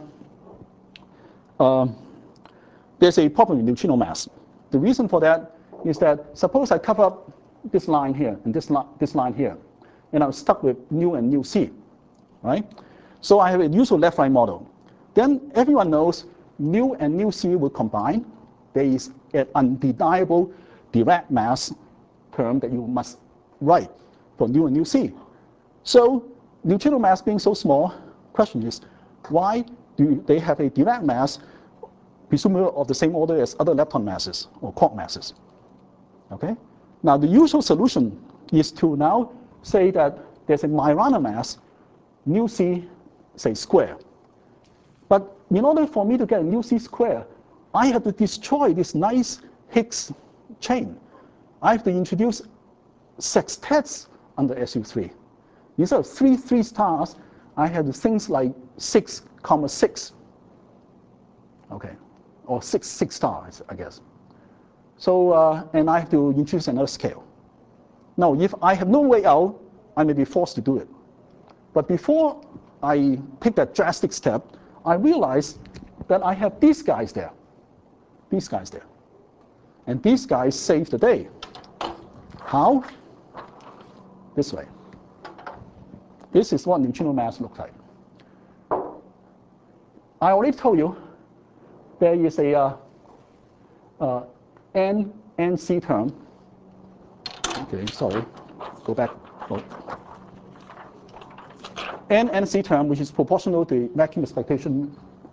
uh, there's a problem in neutrino mass. The reason for that is that suppose I cover up this line here and this, li this line here, and I'm stuck with nu and nu c, right? So I have a usual left-right model. Then everyone knows nu and nu c will combine. There is an undeniable Dirac mass term that you must write for nu and nu c. So neutrino mass being so small, question is, why do they have a Dirac mass presumably of the same order as other lepton masses or quark masses? Okay? Now the usual solution is to now say that there's a Majorana mass, nu c, say, square. But in order for me to get a nu c square, I have to destroy this nice Higgs chain. I have to introduce sextets under S U three. Instead of three three stars, I have things like six comma six. Okay, or six six stars, I guess. So uh, and I have to introduce another scale. Now, if I have no way out, I may be forced to do it. But before I take that drastic step, I realize that I have these guys there, these guys there. And these guys save the day. How? This way. This is what neutrino mass looks like. I already told you there is a uh, uh, N N C term. Okay, sorry, go back. Oh. N N C term, which is proportional to vacuum expectation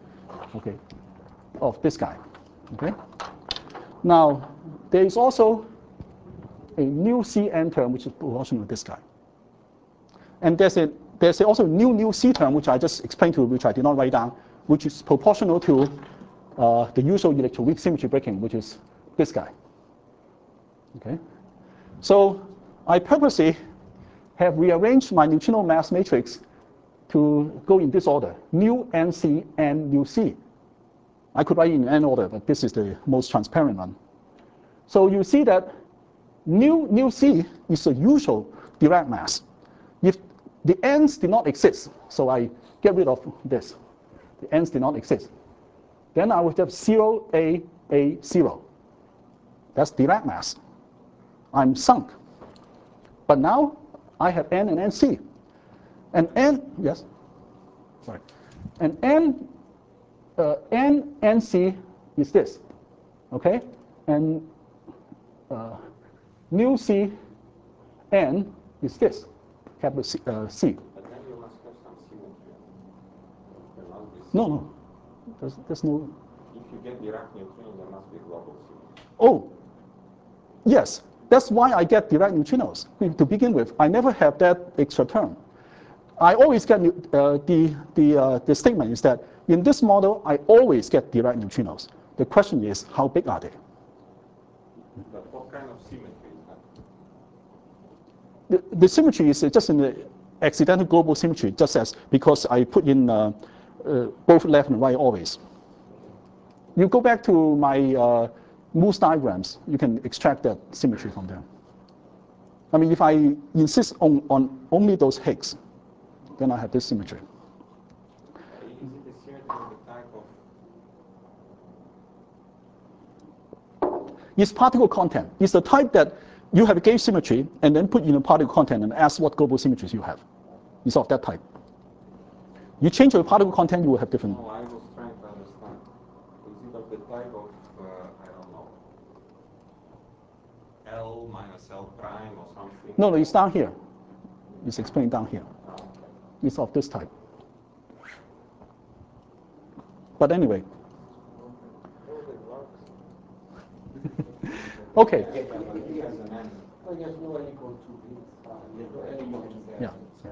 okay, of this guy. Okay. Now there is also a new C n term which is proportional to this guy, and there's a there's also a new new C term which I just explained to you, which I did not write down, which is proportional to uh, the usual electroweak symmetry breaking, which is this guy. Okay. So I purposely have rearranged my neutrino mass matrix to go in this order: nu N C and nu C. I could write in n order, but this is the most transparent one. So you see that nu nu C is the usual Dirac mass. If the n's did not exist, so I get rid of this. The n's did not exist. Then I would have zero A A zero. That's Dirac mass. I'm sunk. But now I have n and nc. And n, yes, sorry. And n, uh, n nc is this, okay? And uh, nu c n is this, capital C. Uh, C. But then you must have some symmetry. There must be No, no, there's, there's no. If you get Dirac neutrino, there must be global symmetry. Oh, yes. That's why I get Dirac neutrinos. To begin with, I never have that extra term. I always get uh, the the uh, the statement is that in this model I always get Dirac neutrinos. The question is, how big are they? But what kind of symmetry is that? The, the symmetry is just in the accidental global symmetry, just as because I put in uh, uh, both left and right always. You go back to my uh, Moose diagrams, you can extract that symmetry from them. I mean, if I insist on, on only those Higgs, then I have this symmetry. Is it a symmetry of the type of... It's particle content. It's the type that you have a gauge symmetry and then put in a particle content and ask what global symmetries you have. It's of that type. You change your particle content, you will have different. No, I was trying to understand. Is it of the type of, uh, I don't know, L minus L prime or something? No, no, it's down here. It's explained down here. It's of this type. But anyway. Okay. Yeah. Yeah.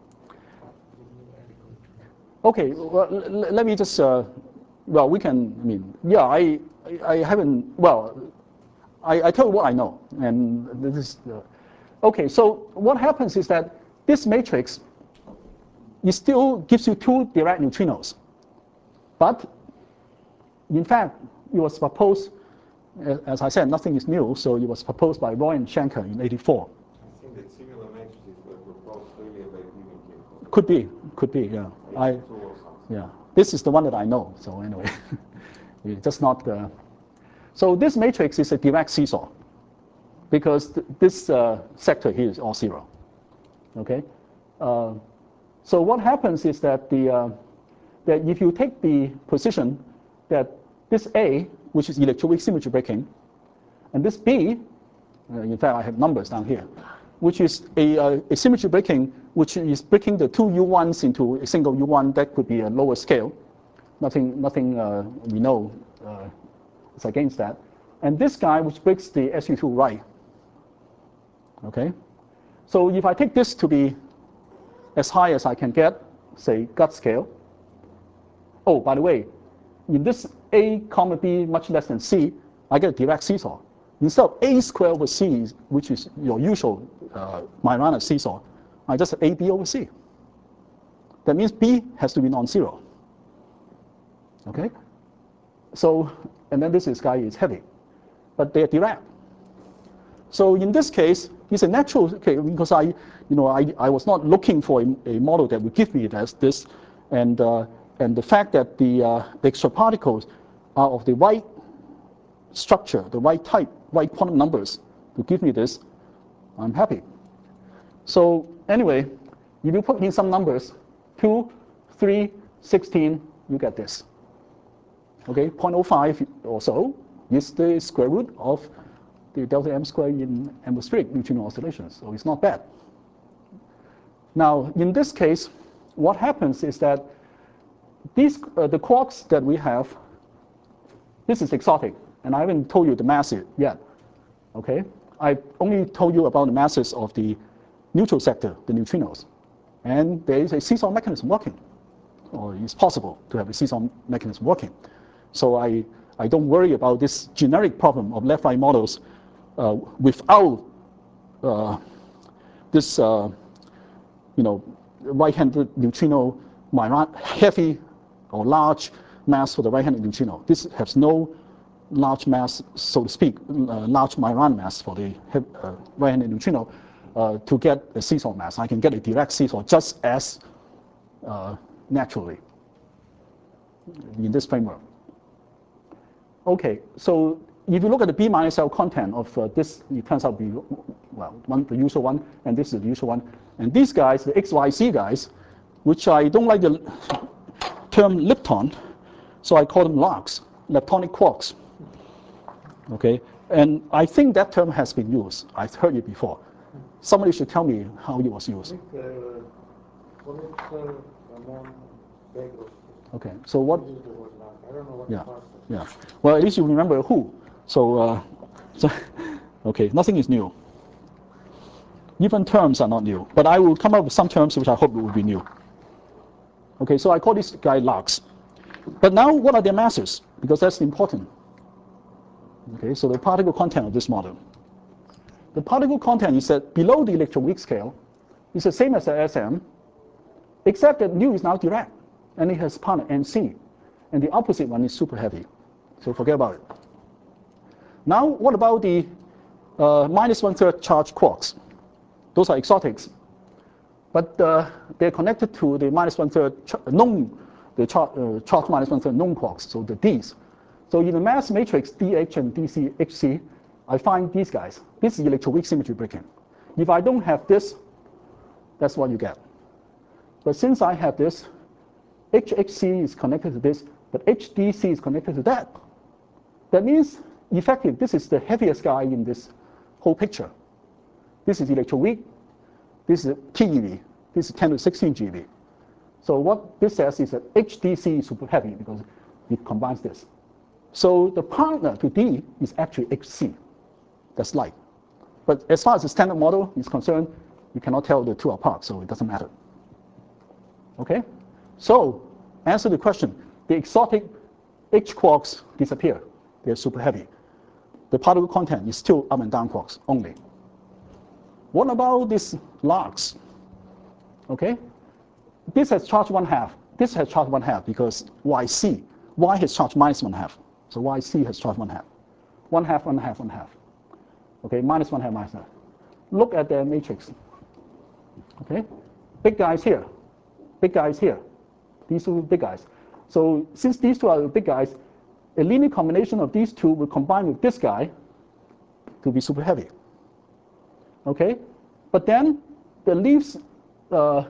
Okay. Well, let me just. Uh, well, we can. I mean, yeah. I I haven't. Well, I, I tell you what I know, and this is. Uh, okay. So what happens is that this matrix, it still gives you two Dirac neutrinos, but in fact, it was proposed. As I said, nothing is new, so it was proposed by Roy and Shanker in eighty-four. I think that similar matrices were proposed earlier by Dimitrov. Could be, could be, yeah. I, yeah. This is the one that I know, so anyway. It's just not. Uh, so this matrix is a Dirac seesaw, because th this uh, sector here is all zero. Okay? Uh, so what happens is that, the, uh, that if you take the position that this A, which is electroweak symmetry breaking, and this B, uh, in fact I have numbers down here, which is a, uh, a symmetry breaking, which is breaking the two U ones into a single U one, that could be a lower scale. Nothing, nothing uh, we know uh, is against that. And this guy, which breaks the S U two right. Okay? So if I take this to be as high as I can get, say, gut scale. Oh, by the way, in this A comma B much less than C, I get a Dirac seesaw. Instead of A squared over C, which is your usual uh, Majorana seesaw, I just have A B over C. That means B has to be non-zero. Okay? So, and then this is guy is heavy, but they're Dirac. So in this case, it's a natural case, because I, you know, I, I was not looking for a, a model that would give me this, this and uh, and the fact that the, uh, the extra particles are of the right structure, the right type, right quantum numbers to give me this, I'm happy. So anyway, if you put in some numbers, two, three, sixteen, you get this. Okay, zero point zero five or so is the square root of the delta m squared in atmospheric neutrino oscillations, so it's not bad. Now, in this case, what happens is that these, uh, the quarks that we have, this is exotic, and I haven't told you the mass yet, okay? I only told you about the masses of the neutral sector, the neutrinos. And there is a seesaw mechanism working, or it's possible to have a seesaw mechanism working. So I, I don't worry about this generic problem of left-right models uh, without uh, this, uh, you know, right-handed neutrino, heavy or large mass for the right-handed neutrino. This has no large mass, so to speak, uh, large Majorana mass for the uh, right-handed neutrino uh, to get a seesaw mass. I can get a direct seesaw just as uh, naturally in this framework. Okay, so if you look at the B minus L content of uh, this, it turns out to be, well, one, the usual one, and this is the usual one. And these guys, the X Y Z guys, which I don't like the term lepton, so I call them LARCs, leptonic quarks. Okay, and I think that term has been used. I've heard it before. Somebody should tell me how it was used. Okay, so what? I don't know what yeah, yeah. Well, at least you remember who. So, uh, so, okay, nothing is new. Even terms are not new, but I will come up with some terms which I hope will be new. Okay, so I call this guy LARCs. But now, what are their masses? Because that's important. Okay, so the particle content of this model. The particle content is that below the electroweak scale, it's the same as the S M, except that nu is now direct, and it has partner N C, and the opposite one is super heavy. So forget about it. Now, what about the uh, minus one-third charged quarks? Those are exotics, but uh, they're connected to the minus one-third known, the char uh, charged minus one-third known quarks, so the Ds. So in the mass matrix D H and D C H C, I find these guys. This is electroweak symmetry breaking. If I don't have this, that's what you get. But since I have this, H H C is connected to this, but H D C is connected to that. That means, effectively, this is the heaviest guy in this whole picture. This is electroweak. This is T E V. This is ten to the sixteen G eV. So what this says is that H D C is super heavy because it combines this. So the partner to D is actually H C. That's light. But as far as the standard model is concerned, you cannot tell the two apart, so it doesn't matter. Okay? So, answer the question. The exotic H quarks disappear. They're super heavy. The particle content is still up and down quarks only. What about these LARCs? Okay? This has charged one half. This has charged one half because Y C. Y has charged minus one half. So Y C has charged one half. One half, one half, one half. Okay, minus one half, minus one half. Look at the matrix. Okay? Big guys here. Big guys here. These two big guys. So since these two are the big guys, a linear combination of these two will combine with this guy to be super heavy. Okay? But then the leaves uh,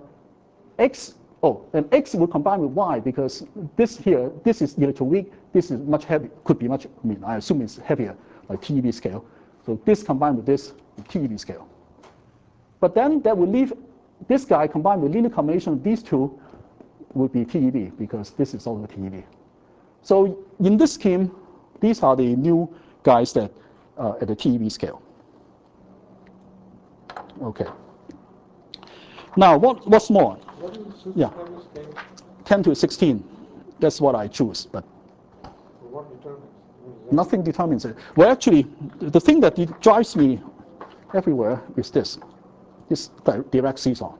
X, oh, and X will combine with Y because this here, this is electroweak, this is much heavy, could be much, I mean, I assume it's heavier, like T E V scale. So this combined with this, T E V scale. But then that will leave this guy combined with linear combination of these two would be T E V because this is also T E V. So in this scheme, these are the new guys that uh, at the T E V scale. Okay. Now, what, what's more? What is the super Yeah. heavy scale? ten to sixteen. That's what I choose, but So what determines? nothing determines it. Well, actually, the thing that drives me everywhere is this, this direct seesaw.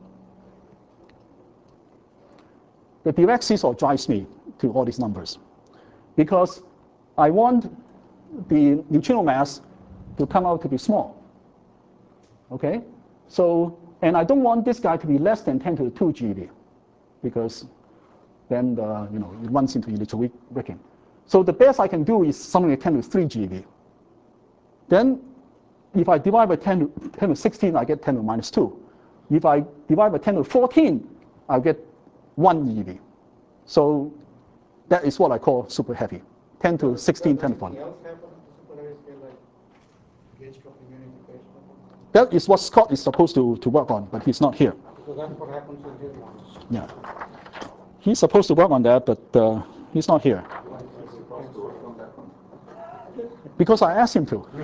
The direct seesaw drives me to all these numbers because I want the neutrino mass to come out to be small. Okay? So, and I don't want this guy to be less than ten to the two G eV because then the, you know, it runs into electroweak breaking. So the best I can do is something like ten to the three G eV. Then if I divide by ten to, ten to sixteen, I get ten to the minus two. If I divide by ten to fourteen, I'll get one E V. So that is what I call super heavy. ten to sixteen, ten to fourteen. Anything else happen to super heavy scale like gauge coupling unification? That is what Scott is supposed to, to work on, but he's not here. Because that's what happens in his models. Yeah. he's supposed to work on that, but uh, he's not here. Why is he supposed to work on that one? Because I asked him to.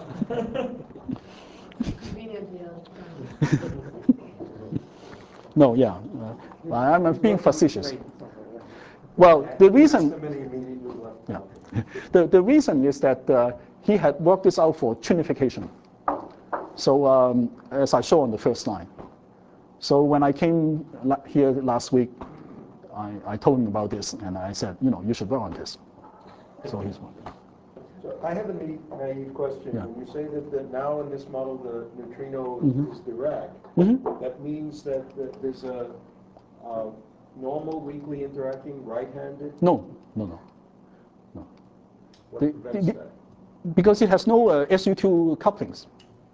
No, yeah. Uh, I'm uh, being facetious. Well, the reason, yeah, the, the reason is that uh, he had worked this out for trinification. So um, as I showed on the first line. So when I came la here last week, I, I told him about this, and I said, you know, you should work on this. So he's one. So I have a naive, naive question. Yeah. When you say that, that now in this model the neutrino Mhm. is Dirac, Mm-hmm. that means that, that there's a, a normal weakly interacting right-handed? No, no, no, no. What The- prevents the- that? Because it has no uh, S U two couplings.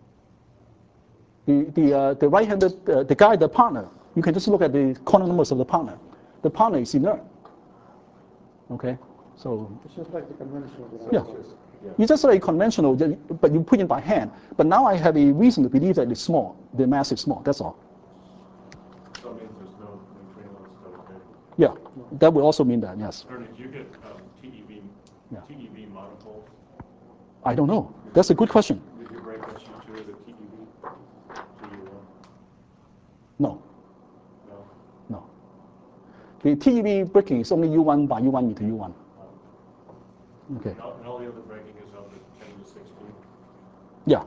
The, the, uh, the right-handed, uh, the guy, the partner, you can just look at the corner numbers of the partner. The partner is inert. Okay, so It's just like the conventional. yeah, it's just like conventional, but you put it by hand. But now I have a reason to believe that it's small. The mass is small. That's all. So it means there's no neutrino still, okay? Yeah, that would also mean that. Yes. Ernie, did you get um, T E V, Yeah. T E V monopoles? I don't know. That's a good question. Did you break S U two as a T E V? T E one? No, No? no. The T E V breaking is only U one by U one into U one. Okay. And all, and all the other breaking is of the ten to sixteen? Yeah.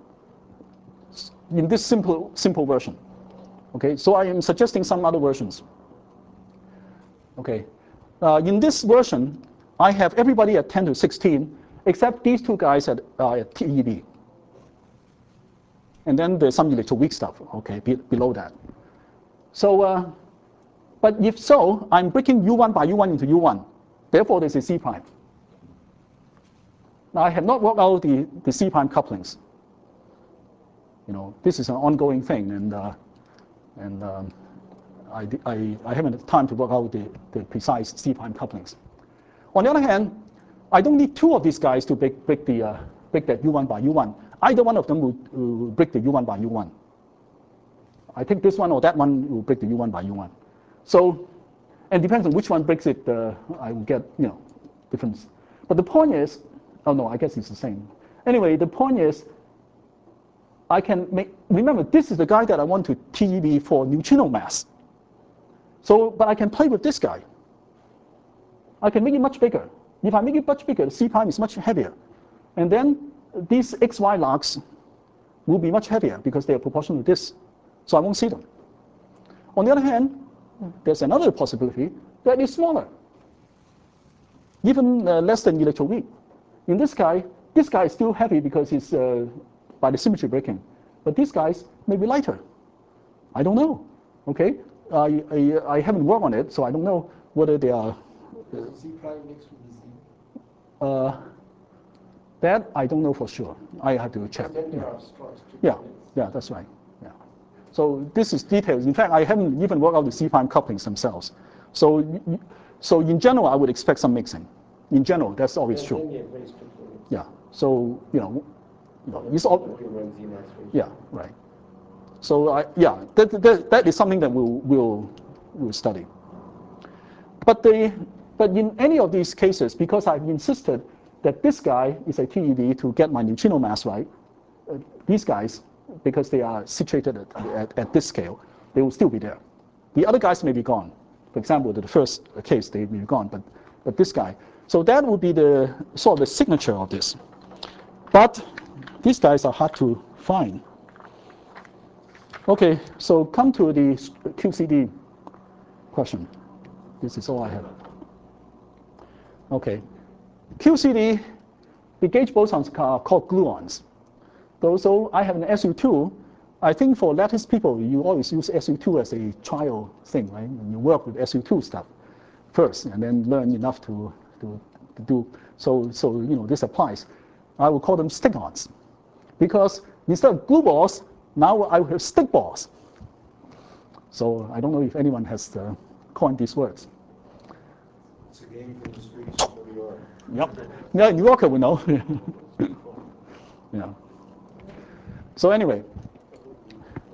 In this simple simple version. Okay. So I am suggesting some other versions. Okay. Uh, in this version, I have everybody at ten to sixteen, except these two guys at, uh, at T E V. And then there's some electroweak stuff. Okay, be, below that. So, uh, but if so, I'm breaking U one by U one into U one. Therefore, there's a C prime. Now, I have not worked out the, the C prime couplings. You know, this is an ongoing thing, and uh, and um, I, I, I haven't had time to work out the, the precise C prime couplings. On the other hand, I don't need two of these guys to break, break the uh, break that U one by U one. Either one of them will, will break the U one by U one. I think this one or that one will break the U one by U one. So, and depends on which one breaks it, uh, I will get, you know, difference. But the point is, oh no, I guess it's the same. Anyway, the point is, I can make, remember, this is the guy that I want to T E V for neutrino mass. So, but I can play with this guy. I can make it much bigger. If I make it much bigger, the C prime is much heavier. And then these X Y logs will be much heavier because they are proportional to this. So I won't see them. On the other hand, there's another possibility that is smaller, even uh, less than electroweak. In this guy, this guy is still heavy because it's uh, by the symmetry breaking. But these guys may be lighter. I don't know. Okay? I, I, I haven't worked on it, so I don't know whether they are. Does Z prime mix with Z? Uh, that I don't know for sure. I have to check. Then there Yeah. are strong Yeah, yeah, that's right. Yeah. So this is details. In fact, I haven't even worked out the C prime couplings themselves. So, y- so in general, I would expect some mixing. In general, that's always Then- true. then, yeah, very strictly. Yeah. So you know, you know, it's all. If you run Z max ratio. Yeah, right. So I, yeah, that, that, that is something that we'll, we'll, we'll study. But, the, but in any of these cases, because I've insisted that this guy is a T E V to get my neutrino mass right, uh, these guys, because they are situated at, at, at this scale, they will still be there. The other guys may be gone. For example, the first case, they may be gone, but, but this guy. So that would be the sort of the signature of this. But these guys are hard to find. Okay, so come to the Q C D question. This is all I have. Okay, Q C D, the gauge bosons are called gluons. So I have an S U two. I think for lattice people, you always use S U two as a trial thing, right? And you work with S U two stuff first, and then learn enough to, to, to do. So, so you know, this applies. I will call them stick-ons, because instead of glue balls, now I will have stick balls. So I don't know if anyone has uh, coined these words. It's a game from the streets of New York. Yep. Yeah, New Yorker will know. Yeah. So anyway,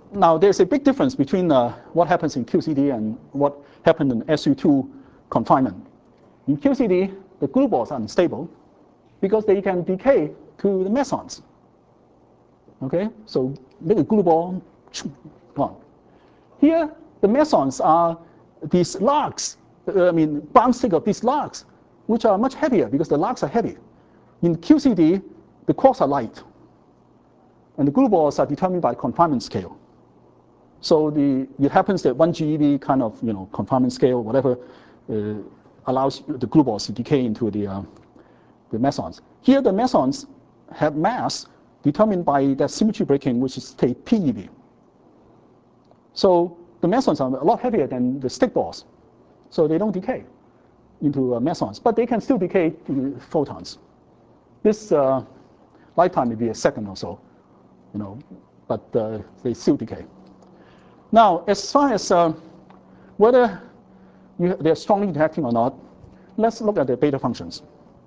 now there's a big difference between uh, what happens in Q C D and what happened in S U two confinement. In Q C D, the glue balls are unstable because they can decay to the mesons. Okay, so make a glue ball, gone. Here, the mesons are these larks, uh, I mean, bound stick of these larks, which are much heavier because the larks are heavy. In Q C D, the quarks are light, and the glue balls are determined by confinement scale. So the, it happens that one G eV kind of, you know, confinement scale, whatever, uh, allows the glue balls to decay into the, uh, the mesons. Here, the mesons have mass determined by that symmetry breaking, which is P E V. So the mesons are a lot heavier than the stick balls, so they don't decay into uh, mesons, but they can still decay to photons. This uh, lifetime may be a second or so, you know, but uh, they still decay. Now, as far as uh, whether you, they're strongly interacting or not, let's look at the beta functions.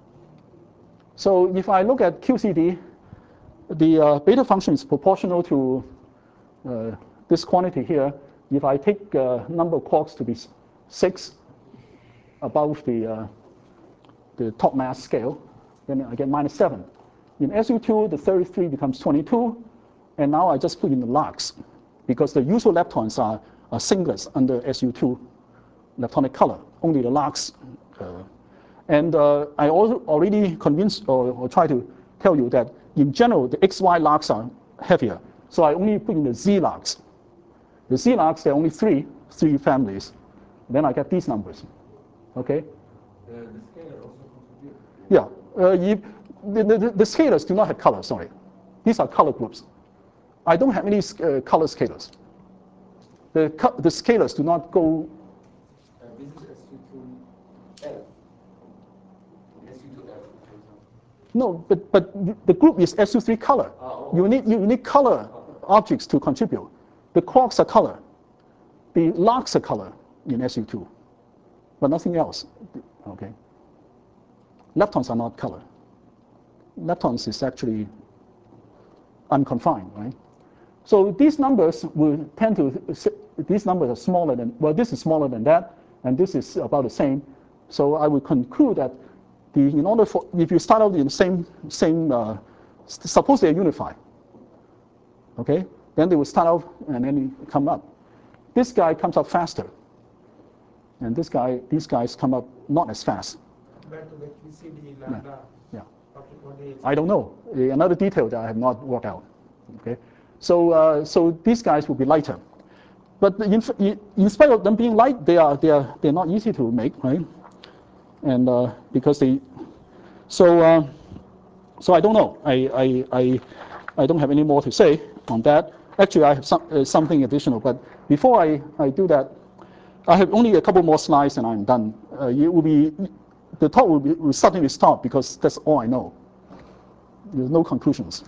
So if I look at Q C D, the uh, beta function is proportional to uh, this quantity here. If I take uh, number of quarks to be six above the, uh, the top mass scale, then I get minus seven. In S U two, the thirty-three becomes twenty-two, and now I just put in the larks, because the usual leptons are, are singlets under S U two leptonic color, only the larks. Uh, and uh, I also already convinced or, or try to tell you that in general, the X Y larks are heavier. So I only put in the Z larks. The Z larks, there are only three, three families. Then I get these numbers, okay? Uh, the scalar also contributes. Yeah, uh, you, the, the, the scalars do not have color, sorry. These are color groups. I don't have any uh, color scalars. The, the scalars do not go. Uh, this is S U two L. S U two L, for example. No, but, but the group is S U three color. Oh, you, need, you need color objects to contribute. The quarks are color. The larks are color in S U two, but nothing else, okay? Leptons are not color. Leptons is actually unconfined, right? So these numbers will tend to, these numbers are smaller than, well, this is smaller than that, and this is about the same. So I would conclude that the, in order for, if you start out in the same, same uh, suppose they're unified, okay? Then they will start out and then come up. This guy comes up faster, and this guy, these guys come up not as fast. Back to the Q C D lambda. Yeah. What, what do you I don't know. Another detail that I have not worked out. Okay, so uh, so these guys will be lighter, but in, in spite of them being light, they are they are they're not easy to make, right? And uh, because they, so uh, so I don't know. I, I I I don't have any more to say on that. Actually, I have some, uh, something additional, but before I, I do that, I have only a couple more slides and I'm done. Uh, it will be, the talk will, be, will suddenly stop because that's all I know. There's no conclusions.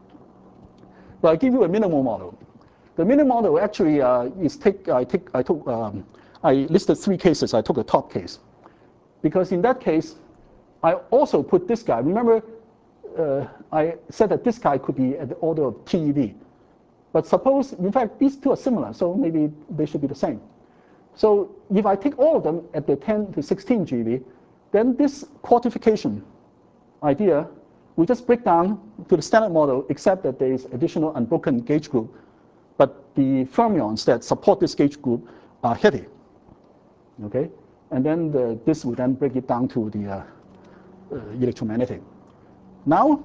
But I give you a minimal model. The minimal model actually uh, is take, I, take, I, took, um, I listed three cases. I took a top case. Because in that case, I also put this guy. Remember, uh, I said that this guy could be at the order of T E V. But suppose, in fact, these two are similar, so maybe they should be the same. So if I take all of them at the ten to sixteen G eV, then this quartification idea will just break down to the standard model, except that there is additional unbroken gauge group. But the fermions that support this gauge group are heavy. Okay? And then the, this will then break it down to the uh, uh, electromagnetic. Now,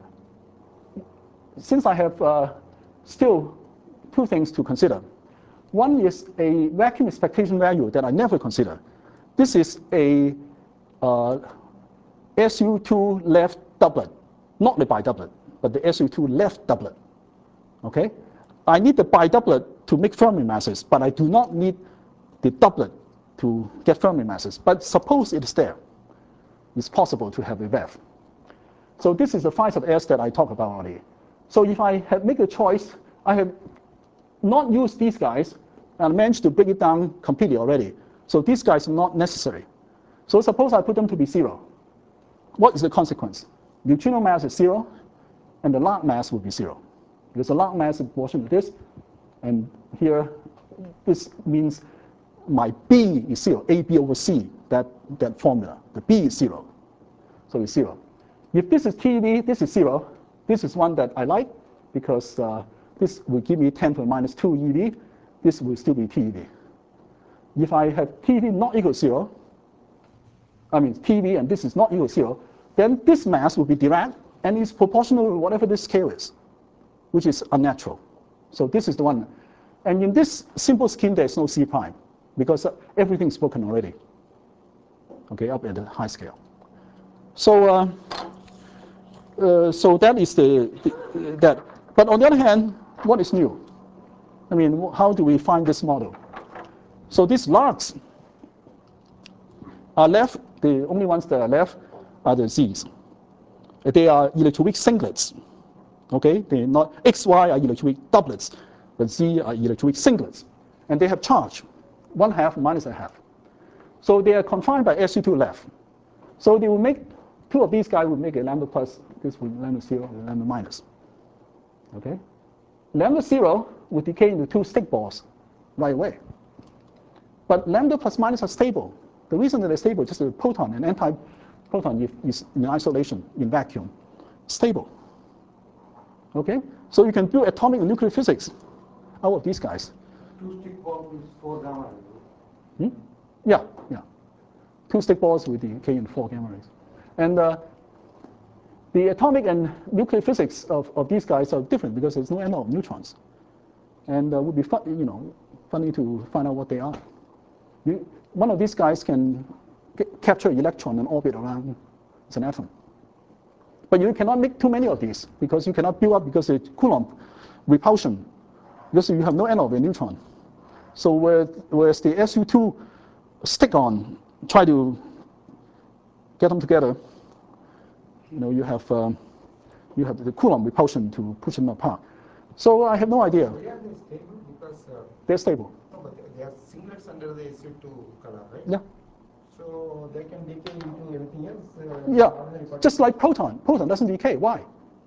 since I have uh, still two things to consider. One is a vacuum expectation value that I never consider. This is a uh, S U two left doublet, not the bidoublet, but the S U two left doublet. Okay? I need the bidoublet to make Fermi masses, but I do not need the doublet to get Fermi masses. But suppose it is there. It's possible to have a V E F. So this is the phi sub S that I talked about already. So if I had made a choice, I have not used these guys and managed to break it down completely already. So these guys are not necessary. So suppose I put them to be zero. What is the consequence? Neutrino mass is zero, and the Lark mass will be zero. Because the Lark mass is proportional to this, And here, this means my B is zero, A B over C, that, that formula. The B is zero, so it's zero. If this is T E V, this is zero. This is one that I like because uh, this will give me ten to the minus two E V. This will still be T E V. If I have T E V not equal to zero, I mean T E V and this is not equal to zero, then this mass will be Dirac and it's proportional to whatever this scale is, which is unnatural. So this is the one. And in this simple scheme, there's no C prime because uh, everything's spoken already, okay, up at the high scale. So, uh, uh, so that is the, the, that. But on the other hand, what is new? I mean, how do we find this model? So these larks are left, the only ones that are left are the Z's. They are electroweak singlets, okay? They're not, X, Y are electroweak doublets, but Z are electroweak singlets. And they have charge, one half minus a half. So they are confined by S U two left. So they will make, two of these guys will make a lambda plus, this will lambda zero, and lambda minus, okay? Lambda zero will decay into two stick balls right away. But lambda plus minus are stable. The reason that they're stable is just a proton, an anti-proton is in isolation, in vacuum, stable. Okay? So you can do atomic and nuclear physics out of these guys. Two stick balls with four gamma rays. Hmm? Yeah, yeah. Two stick balls with the K and four gamma rays. And uh, the atomic and nuclear physics of, of these guys are different because there's no amount of neutrons. And uh, would be fun, you know, funny to find out what they are. You, one of these guys can capture an electron and orbit around. It's an atom. But you cannot make too many of these because you cannot build up because of Coulomb repulsion, because you have no end of a neutron. So whereas the S U two stick-on try to get them together, you know, you have um, you have the Coulomb repulsion to push them apart. So I have no idea. Why are they stable? Because uh, They're stable. no, but they are singlets under the S U two color, right? Yeah. So they can decay into anything else? Uh, Yeah, ordinary just like proton. Proton doesn't decay. Why?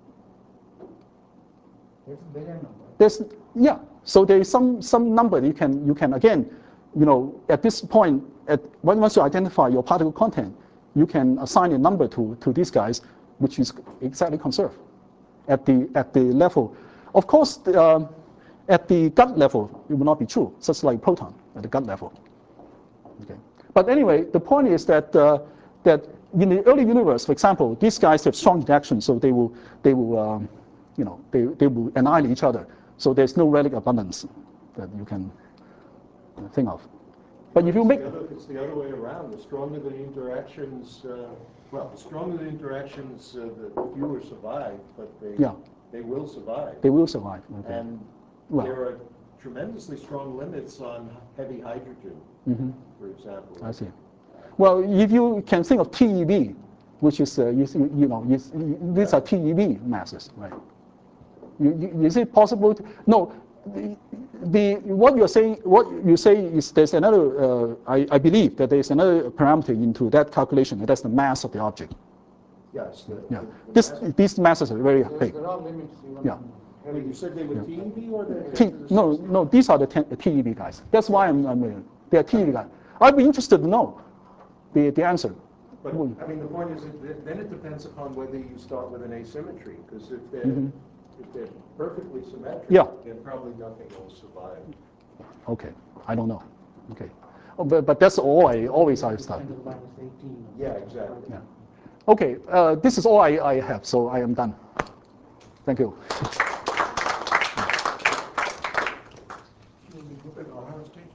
It's very number. There's, yeah. So there is some some number you can you can again, you know, at this point, at once you identify your particle content, you can assign a number to to these guys, which is exactly conserved at the at the level. Of course, the, uh, at the gut level, it will not be true, such like proton at the gut level. Okay. But anyway, the point is that uh, that in the early universe, for example, these guys have strong interactions, so they will they will um, you know they they will annihilate each other. So there's no relic abundance that you can think of. But if you it's make the other, it's the other way around. The stronger the interactions, uh, well, the stronger the interactions, uh, the fewer survive, but they yeah they will survive. they will survive. Okay. And well, there are tremendously strong limits on heavy hydrogen, mm-hmm. for example. I see. Well, if you can think of T E V, which is uh, you, you know you, these are T E V masses, right? You, you, is it possible to, no, the, the, what you're saying, what you say is there's another, uh, I, I believe that there's another parameter into that calculation, and that's the mass of the object. Yes. The, Yeah. the, the This, mass- these masses are very There big. there are limits even. Yeah. Wait, you said they were Yeah. T E V or they T, no, no, these are the T E V guys. That's why I'm, I'm they're T E V guys. I'd be interested to know the, the answer. But, I mean, the point is, that then it depends upon whether you start with an asymmetry, because if they're, Mm-hmm. if they're perfectly symmetric, Yeah. then probably nothing will survive. Okay, I don't know. Okay, oh, but, but that's all I always I start. Yeah, exactly. Yeah. Okay, uh, this is all I, I have, so I am done. Thank you.